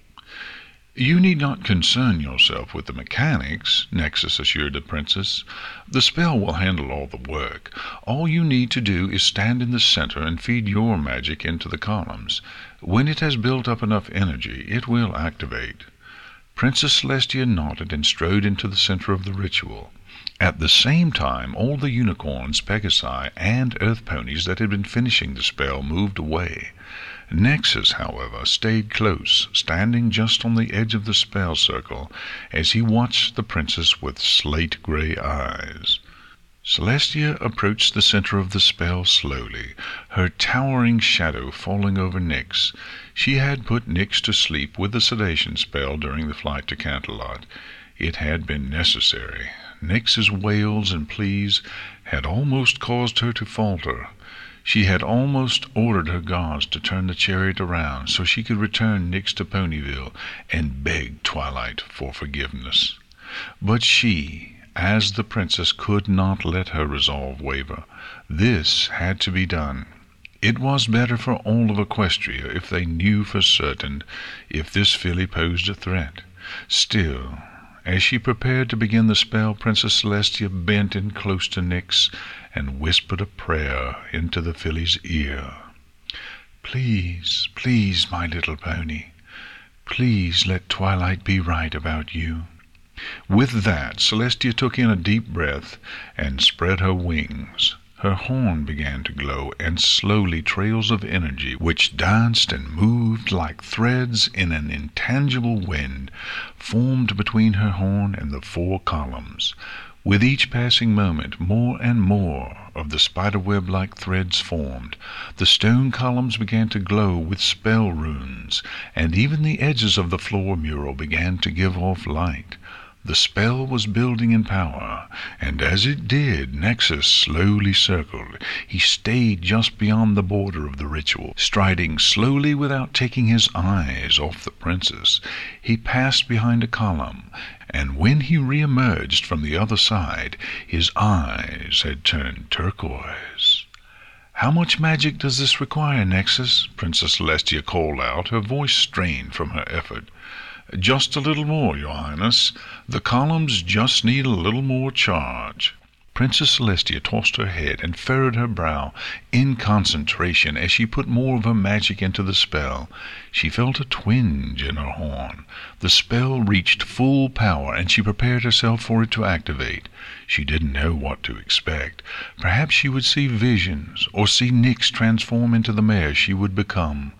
"You need not concern yourself with the mechanics," Nexus assured the princess. "The spell will handle all the work. All you need to do is stand in the center and feed your magic into the columns. When it has built up enough energy, it will activate." Princess Celestia nodded and strode into the center of the ritual. At the same time, all the unicorns, Pegasi, and earth ponies that had been finishing the spell moved away. Nexus, however, stayed close, standing just on the edge of the spell circle as he watched the princess with slate-gray eyes. Celestia approached the center of the spell slowly, her towering shadow falling over Nyx. She had put Nyx to sleep with the sedation spell during the flight to Canterlot. It had been necessary. Nyx's wails and pleas had almost caused her to falter. She had almost ordered her guards to turn the chariot around so she could return Nyx to Ponyville and beg Twilight for forgiveness. But she, as the princess, could not let her resolve waver. This had to be done. It was better for all of Equestria if they knew for certain if this filly posed a threat. Still, as she prepared to begin the spell, Princess Celestia bent in close to Nyx and whispered a prayer into the filly's ear. "Please, please, my little pony, please let Twilight be right about you." With that, Celestia took in a deep breath and spread her wings. Her horn began to glow, and slowly trails of energy, which danced and moved like threads in an intangible wind, formed between her horn and the 4 columns. With each passing moment, more and more of the spiderweb-like threads formed. The stone columns began to glow with spell runes, and even the edges of the floor mural began to give off light. The spell was building in power, and as it did, Nexus slowly circled. He stayed just beyond the border of the ritual, striding slowly without taking his eyes off the princess. He passed behind a column, and when he re-emerged from the other side, his eyes had turned turquoise. "How much magic does this require, Nexus?" Princess Celestia called out, her voice strained from her effort. "Just a little more, Your Highness. The columns just need a little more charge." Princess Celestia tossed her head and furrowed her brow in concentration as she put more of her magic into the spell. She felt a twinge in her horn. The spell reached full power, and she prepared herself for it to activate. She didn't know what to expect. Perhaps she would see visions, or see Nyx transform into the mare she would become.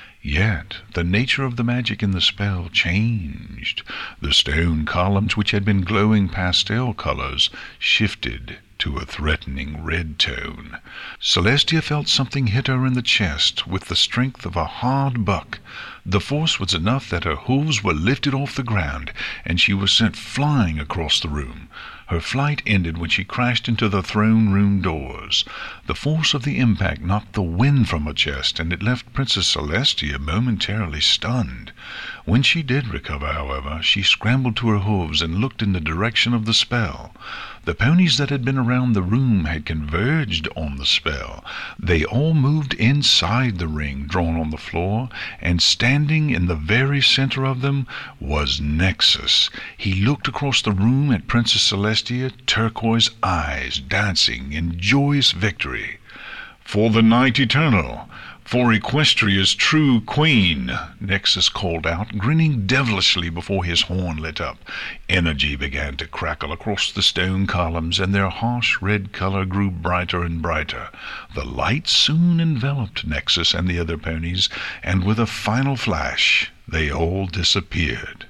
Yet the nature of the magic in the spell changed. The stone columns, which had been glowing pastel colors, shifted to a threatening red tone. Celestia felt something hit her in the chest with the strength of a hard buck. The force was enough that her hooves were lifted off the ground, and she was sent flying across the room. Her flight ended when she crashed into the throne room doors. The force of the impact knocked the wind from her chest, and it left Princess Celestia momentarily stunned. When she did recover, however, she scrambled to her hooves and looked in the direction of the spell. The ponies that had been around the room had converged on the spell. They all moved inside the ring drawn on the floor, and standing in the very center of them was Nexus. He looked across the room at Princess Celestia, turquoise eyes dancing in joyous victory. "For the night eternal, for Equestria's true queen," Nexus called out, grinning devilishly before his horn lit up. Energy began to crackle across the stone columns, and their harsh red color grew brighter and brighter. The light soon enveloped Nexus and the other ponies, and with a final flash, they all disappeared.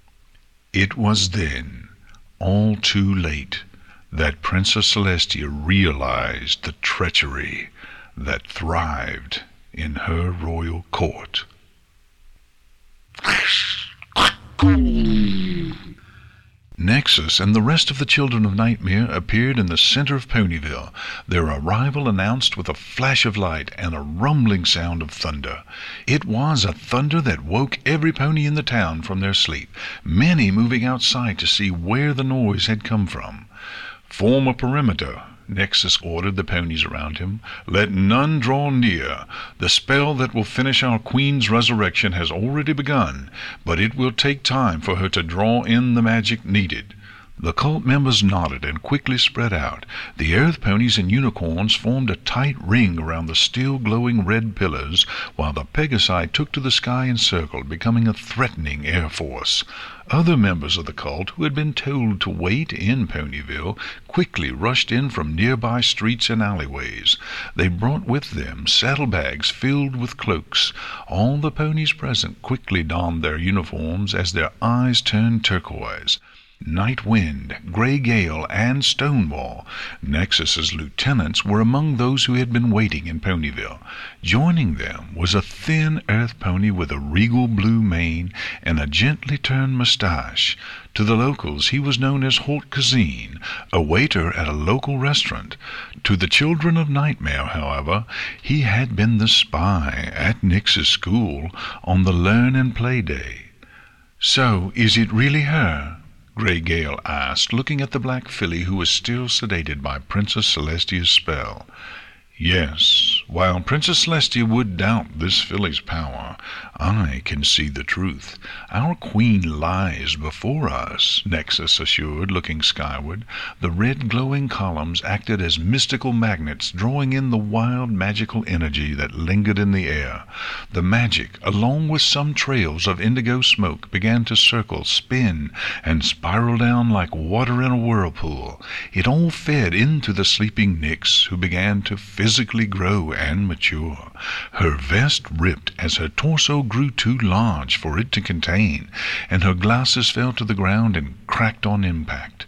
It was then, all too late, that Princess Celestia realized the treachery that thrived in her royal court. Nexus and the rest of the children of Nightmare appeared in the center of Ponyville, their arrival announced with a flash of light and a rumbling sound of thunder. It was a thunder that woke every pony in the town from their sleep, many moving outside to see where the noise had come from. "Form a perimeter," Nexus ordered the ponies around him. "Let none draw near. The spell that will finish our queen's resurrection has already begun, but it will take time for her to draw in the magic needed." The cult members nodded and quickly spread out. The earth ponies and unicorns formed a tight ring around the still glowing red pillars, while the Pegasi took to the sky and circled, becoming a threatening air force. Other members of the cult, who had been told to wait in Ponyville, quickly rushed in from nearby streets and alleyways. They brought with them saddlebags filled with cloaks. All the ponies present quickly donned their uniforms as their eyes turned turquoise. Night Wind, Grey Gale, and Stonewall, Nexus's lieutenants, were among those who had been waiting in Ponyville. Joining them was a thin earth pony with a regal blue mane and a gently turned mustache. To the locals he was known as Holt Kazine, a waiter at a local restaurant. To the children of Nightmare, however, he had been the spy at Nyx's school on the Learn and Play Day. "So, is it really her?" Grey Gale asked, looking at the black filly who was still sedated by Princess Celestia's spell. "Yes, while Princess Celestia would doubt this filly's power, I can see the truth. Our queen lies before us," Nexus assured, looking skyward. The red glowing columns acted as mystical magnets, drawing in the wild magical energy that lingered in the air. The magic, along with some trails of indigo smoke, began to circle, spin, and spiral down like water in a whirlpool. It all fed into the sleeping Nyx, who began to physically grow and mature. Her vest ripped as her torso grew too large for it to contain, and her glasses fell to the ground and cracked on impact.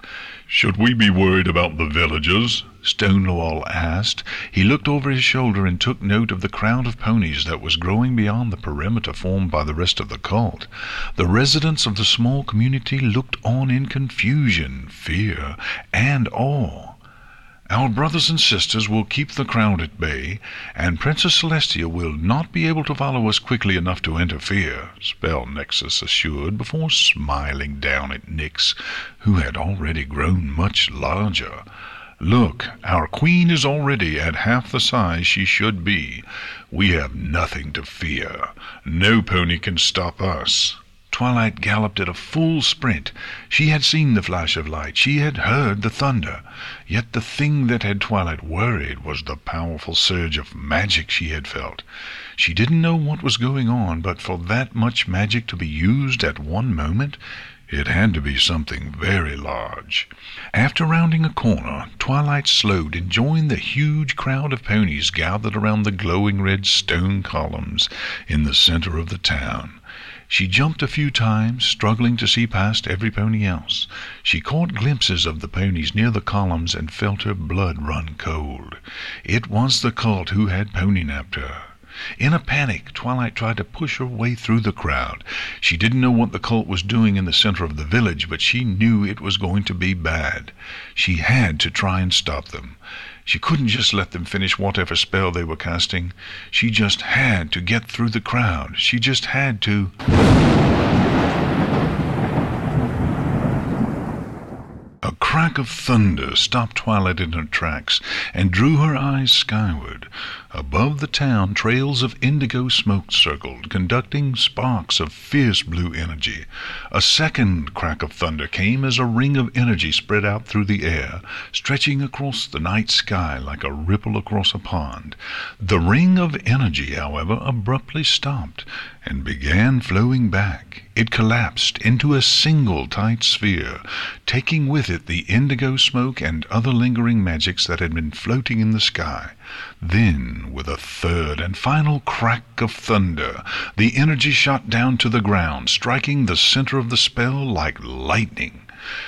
"Should we be worried about the villagers?" Stonewall asked. He looked over his shoulder and took note of the crowd of ponies that was growing beyond the perimeter formed by the rest of the cult. The residents of the small community looked on in confusion, fear, and awe. "Our brothers and sisters will keep the crowd at bay, and Princess Celestia will not be able to follow us quickly enough to interfere," Spell Nexus assured before smiling down at Nyx, who had already grown much larger. "Look, our queen is already at half the size she should be. We have nothing to fear. No pony can stop us." Twilight galloped at a full sprint. She had seen the flash of light. She had heard the thunder. Yet the thing that had Twilight worried was the powerful surge of magic she had felt. She didn't know what was going on, but for that much magic to be used at one moment, it had to be something very large. After rounding a corner, Twilight slowed and joined the huge crowd of ponies gathered around the glowing red stone columns in the center of the town. She jumped a few times, struggling to see past every pony else. She caught glimpses of the ponies near the columns and felt her blood run cold. It was the cult who had pony-napped her. In a panic, Twilight tried to push her way through the crowd. She didn't know what the cult was doing in the center of the village, but she knew it was going to be bad. She had to try and stop them. She couldn't just let them finish whatever spell they were casting. She just had to get through the crowd. She just had to... A crack of thunder stopped Twilight in her tracks and drew her eyes skyward. Above the town, trails of indigo smoke circled, conducting sparks of fierce blue energy. A second crack of thunder came as a ring of energy spread out through the air, stretching across the night sky like a ripple across a pond. The ring of energy, however, abruptly stopped and began flowing back. It collapsed into a single tight sphere, taking with it the indigo smoke and other lingering magics that had been floating in the sky. Then, with a third and final crack of thunder, the energy shot down to the ground, striking the center of the spell like lightning.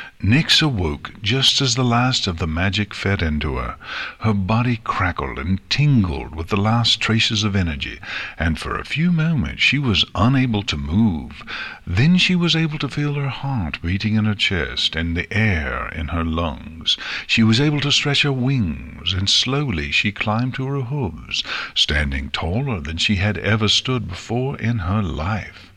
Nyx awoke just as the last of the magic fed into her. Her body crackled and tingled with the last traces of energy, and for a few moments she was unable to move. Then she was able to feel her heart beating in her chest and the air in her lungs. She was able to stretch her wings, and slowly she climbed to her hooves, standing taller than she had ever stood before in her life.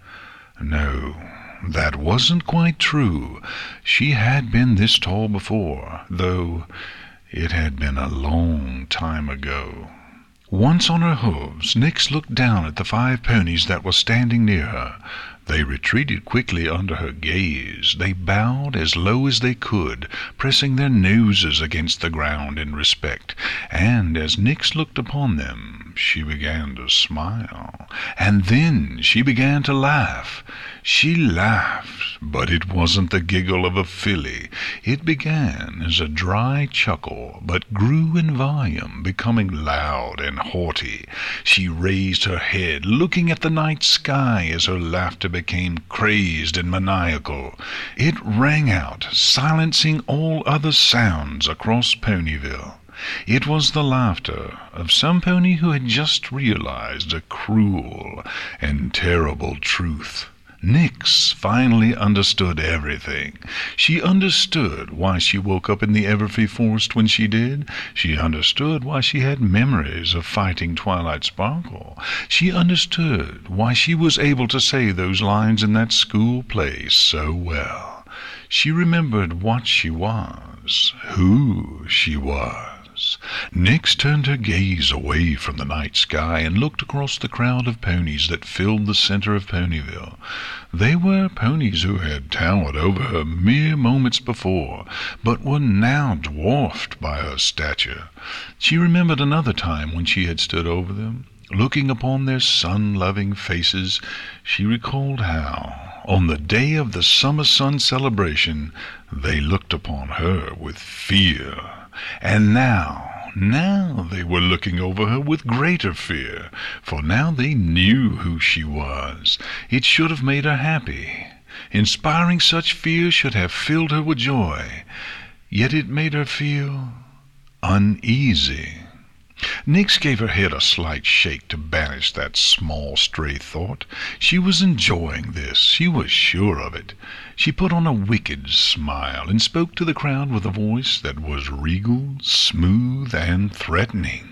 No, that wasn't quite true. She had been this tall before, though it had been a long time ago. Once on her hooves, Nyx looked down at the 5 ponies that were standing near her. They retreated quickly under her gaze. They bowed as low as they could, pressing their noses against the ground in respect. And as Nyx looked upon them, she began to smile. And then she began to laugh. She laughed, but it wasn't the giggle of a filly. It began as a dry chuckle, but grew in volume, becoming loud and haughty. She raised her head, looking at the night sky as her laughter became crazed and maniacal. It rang out, silencing all other sounds across Ponyville. It was the laughter of some pony who had just realized a cruel and terrible truth. Nyx finally understood everything. She understood why she woke up in the Everfree Forest when she did. She understood why she had memories of fighting Twilight Sparkle. She understood why she was able to say those lines in that school play so well. She remembered what she was, who she was. Nyx turned her gaze away from the night sky and looked across the crowd of ponies that filled the center of Ponyville. They were ponies who had towered over her mere moments before, but were now dwarfed by her stature. She remembered another time when she had stood over them. Looking upon their sun-loving faces, she recalled how, on the day of the summer sun celebration, they looked upon her with fear. And now they were looking over her with greater fear, for now they knew who she was. It should have made her happy. Inspiring such fear should have filled her with joy. yet it made her feel uneasy. Nix gave her head a slight shake to banish that small stray thought. She was enjoying this. She was sure of it. She put on a wicked smile and spoke to the crowd with a voice that was regal, smooth, and threatening.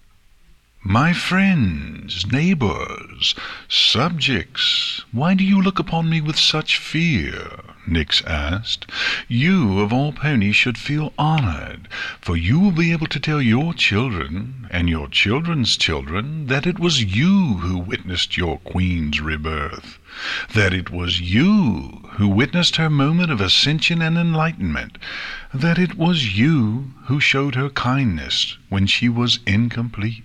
"My friends, neighbors, subjects, why do you look upon me with such fear?" Nix asked. "You, of all ponies, should feel honored, for you will be able to tell your children, and your children's children, that it was you who witnessed your queen's rebirth, that it was you who witnessed her moment of ascension and enlightenment, that it was you who showed her kindness when she was incomplete."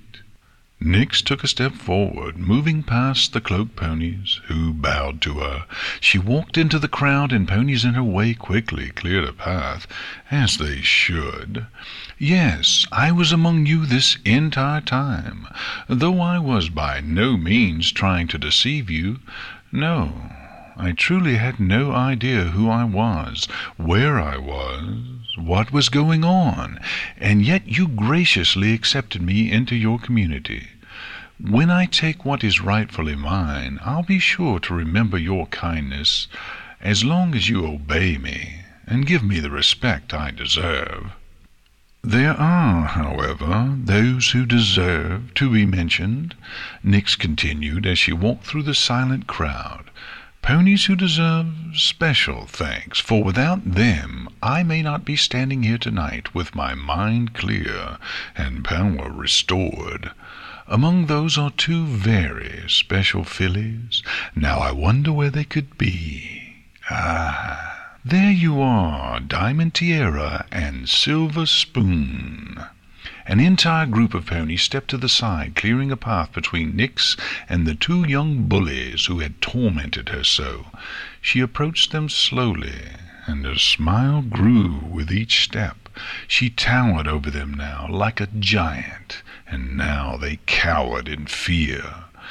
Nix took a step forward, moving past the cloaked ponies, who bowed to her. She walked into the crowd, and ponies in her way quickly cleared a path, as they should. "Yes, I was among you this entire time, though I was by no means trying to deceive you. No, I truly had no idea who I was, where I was, what was going on, and yet you graciously accepted me into your community. When I take what is rightfully mine, I'll be sure to remember your kindness, as long as you obey me and give me the respect I deserve. There are, however, those who deserve to be mentioned," Nix continued as she walked through the silent crowd. "Ponies who deserve special thanks, for without them I may not be standing here tonight with my mind clear and power restored. Among those are two very special fillies. Now I wonder where they could be. Ah, there you are, Diamond Tiara and Silver Spoon." An entire group of ponies stepped to the side, clearing a path between Nix and the two young bullies who had tormented her so. She approached them slowly, and her smile grew with each step. She towered over them now like a giant, and now they cowered in fear.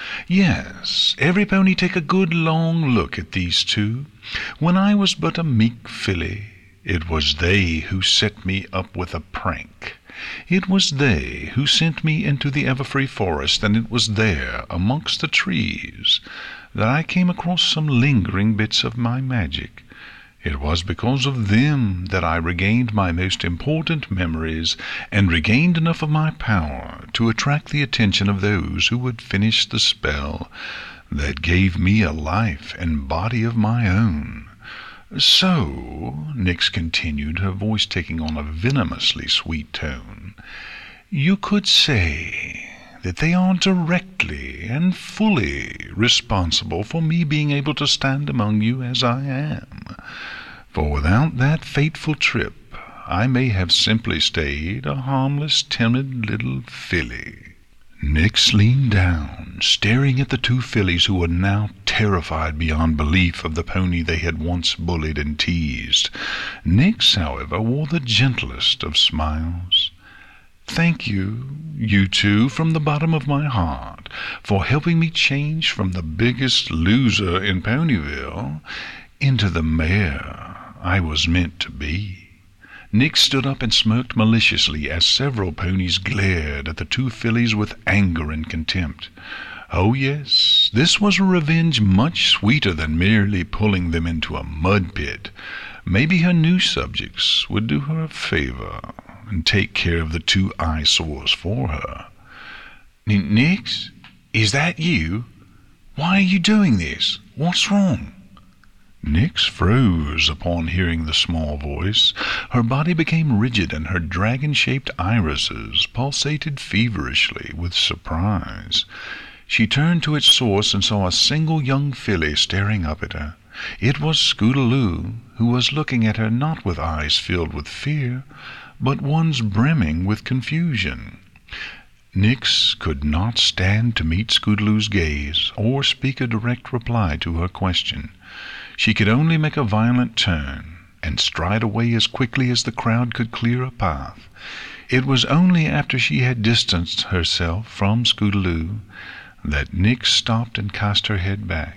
Yes, every pony take a good long look at these two. When I was but a meek filly, it was they who set me up with a prank. It was they who sent me into the Everfree Forest, and it was there, amongst the trees, that I came across some lingering bits of my magic. It was because of them that I regained my most important memories, and regained enough of my power to attract the attention of those who would finish the spell that gave me a life and body of my own. So," Nix continued, her voice taking on a venomously sweet tone, "you could say that they are directly and fully responsible for me being able to stand among you as I am. For without that fateful trip, I may have simply stayed a harmless, timid little filly." Nix leaned down, staring at the two fillies who were now terrified beyond belief of the pony they had once bullied and teased. Nix, however, wore the gentlest of smiles. "Thank you, you two, from the bottom of my heart, for helping me change from the biggest loser in Ponyville into the mare I was meant to be." Nix stood up and smirked maliciously as several ponies glared at the two fillies with anger and contempt. Oh yes, this was a revenge much sweeter than merely pulling them into a mud pit. Maybe her new subjects would do her a favor and take care of the two eyesores for her. "Nix, is that you? Why are you doing this? What's wrong?" Nix froze upon hearing the small voice. Her body became rigid, and her dragon-shaped irises pulsated feverishly with surprise. She turned to its source and saw a single young filly staring up at her. It was Scootaloo, who was looking at her not with eyes filled with fear, but ones brimming with confusion. Nix could not stand to meet Scootaloo's gaze or speak a direct reply to her question. She could only make a violent turn and stride away as quickly as the crowd could clear a path. It was only after she had distanced herself from Scootaloo that Nix stopped and cast her head back.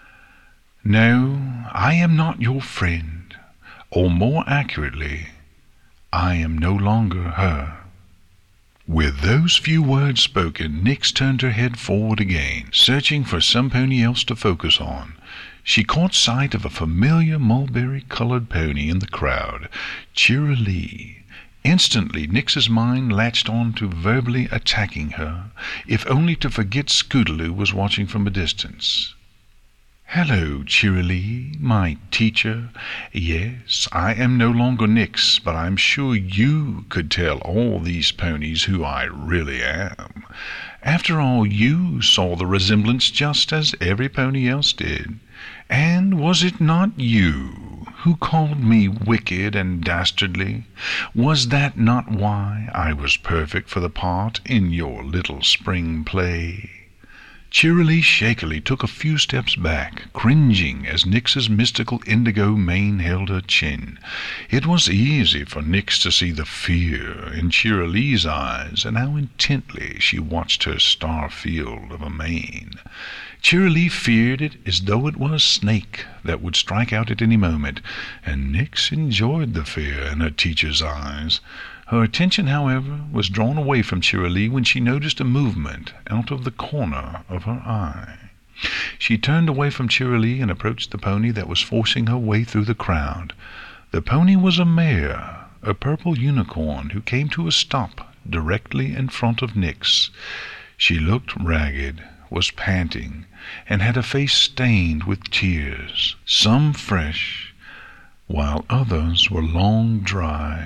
"No, I am not your friend, or more accurately, I am no longer her." With those few words spoken, Nix turned her head forward again, searching for some pony else to focus on. She caught sight of a familiar mulberry-colored pony in the crowd, Cheerilee. Instantly, Nix's mind latched on to verbally attacking her, if only to forget Scootaloo was watching from a distance. "Hello, Cheerilee, my teacher. Yes, I am no longer Nix, but I'm sure you could tell all these ponies who I really am. After all, you saw the resemblance just as every pony else did. And was it not you who called me wicked and dastardly? Was that not why I was perfect for the part in your little spring play?" Cheerilee shakily took a few steps back, cringing as Nix's mystical indigo mane held her chin. It was easy for Nix to see the fear in Cheerilee's eyes, and how intently she watched her star field of a mane. Cheerilee feared it as though it were a snake that would strike out at any moment, and Nix enjoyed the fear in her teacher's eyes. Her attention, however, was drawn away from Cheerilee when she noticed a movement out of the corner of her eye. She turned away from Cheerilee and approached the pony that was forcing her way through the crowd. The pony was a mare, a purple unicorn, who came to a stop directly in front of Nix. She looked ragged, was panting, and had a face stained with tears, some fresh, while others were long dry.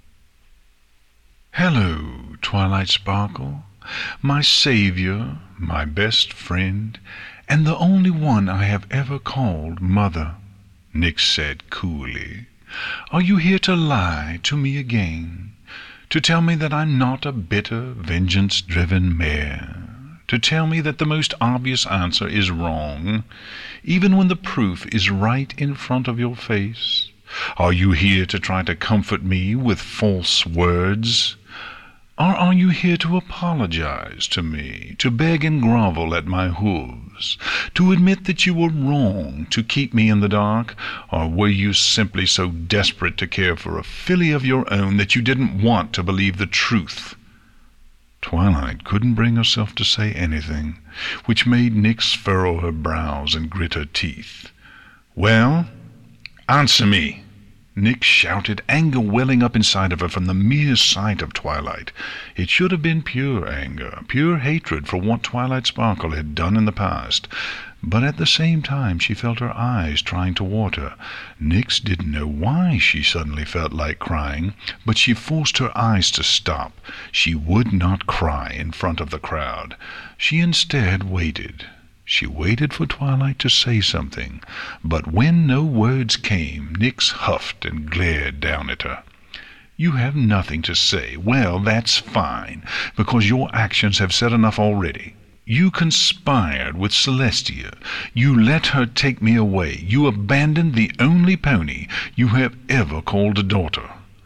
"Hello, Twilight Sparkle, my savior, my best friend, and the only one I have ever called mother," Nix said coolly. "Are you here to lie to me again? To tell me that I'm not a bitter, vengeance-driven mare? To tell me that the most obvious answer is wrong, even when the proof is right in front of your face? Are you here to try to comfort me with false words? Or are you here to apologize to me, to beg and grovel at my hooves, to admit that you were wrong to keep me in the dark? Or were you simply so desperate to care for a filly of your own that you didn't want to believe the truth?" Twilight couldn't bring herself to say anything, which made Nix furrow her brows and grit her teeth. "Well, answer me!" Nix shouted, anger welling up inside of her from the mere sight of Twilight. It should have been pure anger, pure hatred for what Twilight Sparkle had done in the past. But at the same time she felt her eyes trying to water. Nix didn't know why she suddenly felt like crying, but she forced her eyes to stop. She would not cry in front of the crowd. She instead waited. She waited for Twilight to say something, but when no words came, Nix huffed and glared down at her. "You have nothing to say. Well, that's fine, because your actions have said enough already. You conspired with Celestia. You let her take me away. You abandoned the only pony you have ever called a daughter."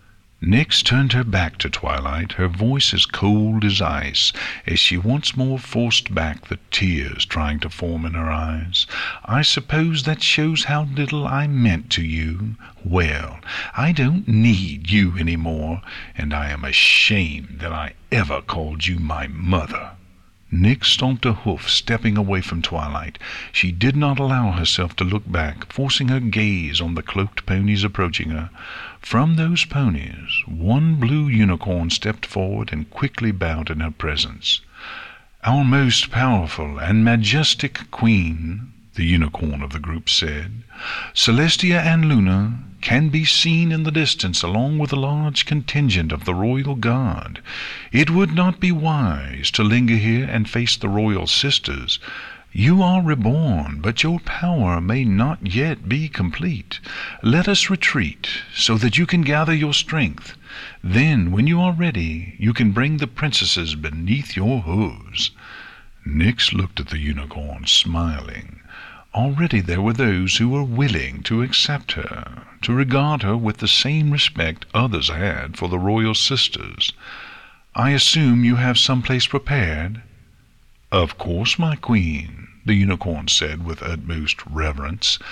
Nix turned her back to Twilight, her voice as cold as ice, as she once more forced back the tears trying to form in her eyes. "I suppose that shows how little I meant to you. Well, I don't need you any more, and I am ashamed that I ever called you my mother." Nix stomped a hoof, stepping away from Twilight. She did not allow herself to look back, forcing her gaze on the cloaked ponies approaching her. From those ponies, one blue unicorn stepped forward and quickly bowed in her presence. "Our most powerful and majestic queen," the unicorn of the group said, "Celestia and Luna can be seen in the distance along with a large contingent of the royal guard. It would not be wise to linger here and face the royal sisters. You are reborn, but your power may not yet be complete. Let us retreat so that you can gather your strength. Then, when you are ready, you can bring the princesses beneath your hooves." Nix looked at the unicorn, smiling. Already there were those who were willing to accept her, to regard her with the same respect others had for the royal sisters. "I assume you have some place prepared?" "Of course, my queen," the unicorn said with utmost reverence.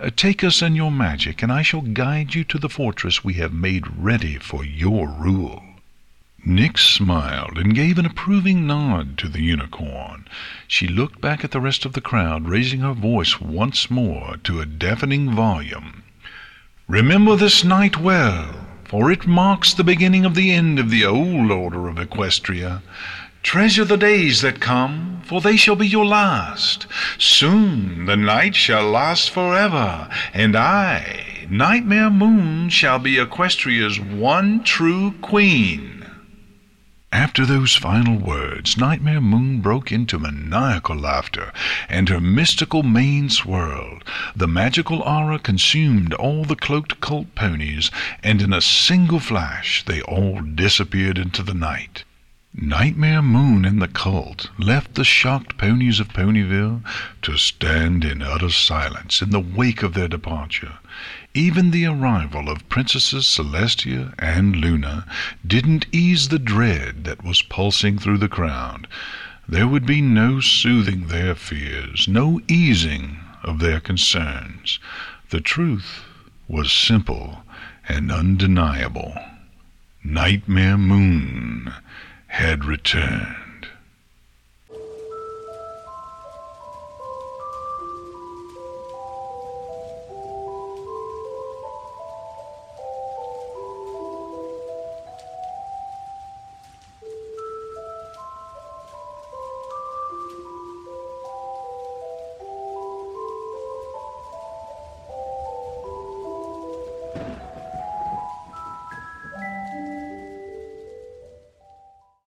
Take us and your magic, and I shall guide you to the fortress we have made ready for your rule." Nix smiled and gave an approving nod to the unicorn. She looked back at the rest of the crowd, raising her voice once more to a deafening volume. "Remember this night well, for it marks the beginning of the end of the old order of Equestria. Treasure the days that come, for they shall be your last. Soon the night shall last forever, and I, Nightmare Moon, shall be Equestria's one true queen." After those final words, Nightmare Moon broke into maniacal laughter, and her mystical mane swirled. The magical aura consumed all the cloaked cult ponies, and in a single flash they all disappeared into the night. Nightmare Moon and the cult left the shocked ponies of Ponyville to stand in utter silence in the wake of their departure. Even the arrival of Princesses Celestia and Luna didn't ease the dread that was pulsing through the crowd. There would be no soothing their fears, no easing of their concerns. The truth was simple and undeniable. Nightmare Moon had returned.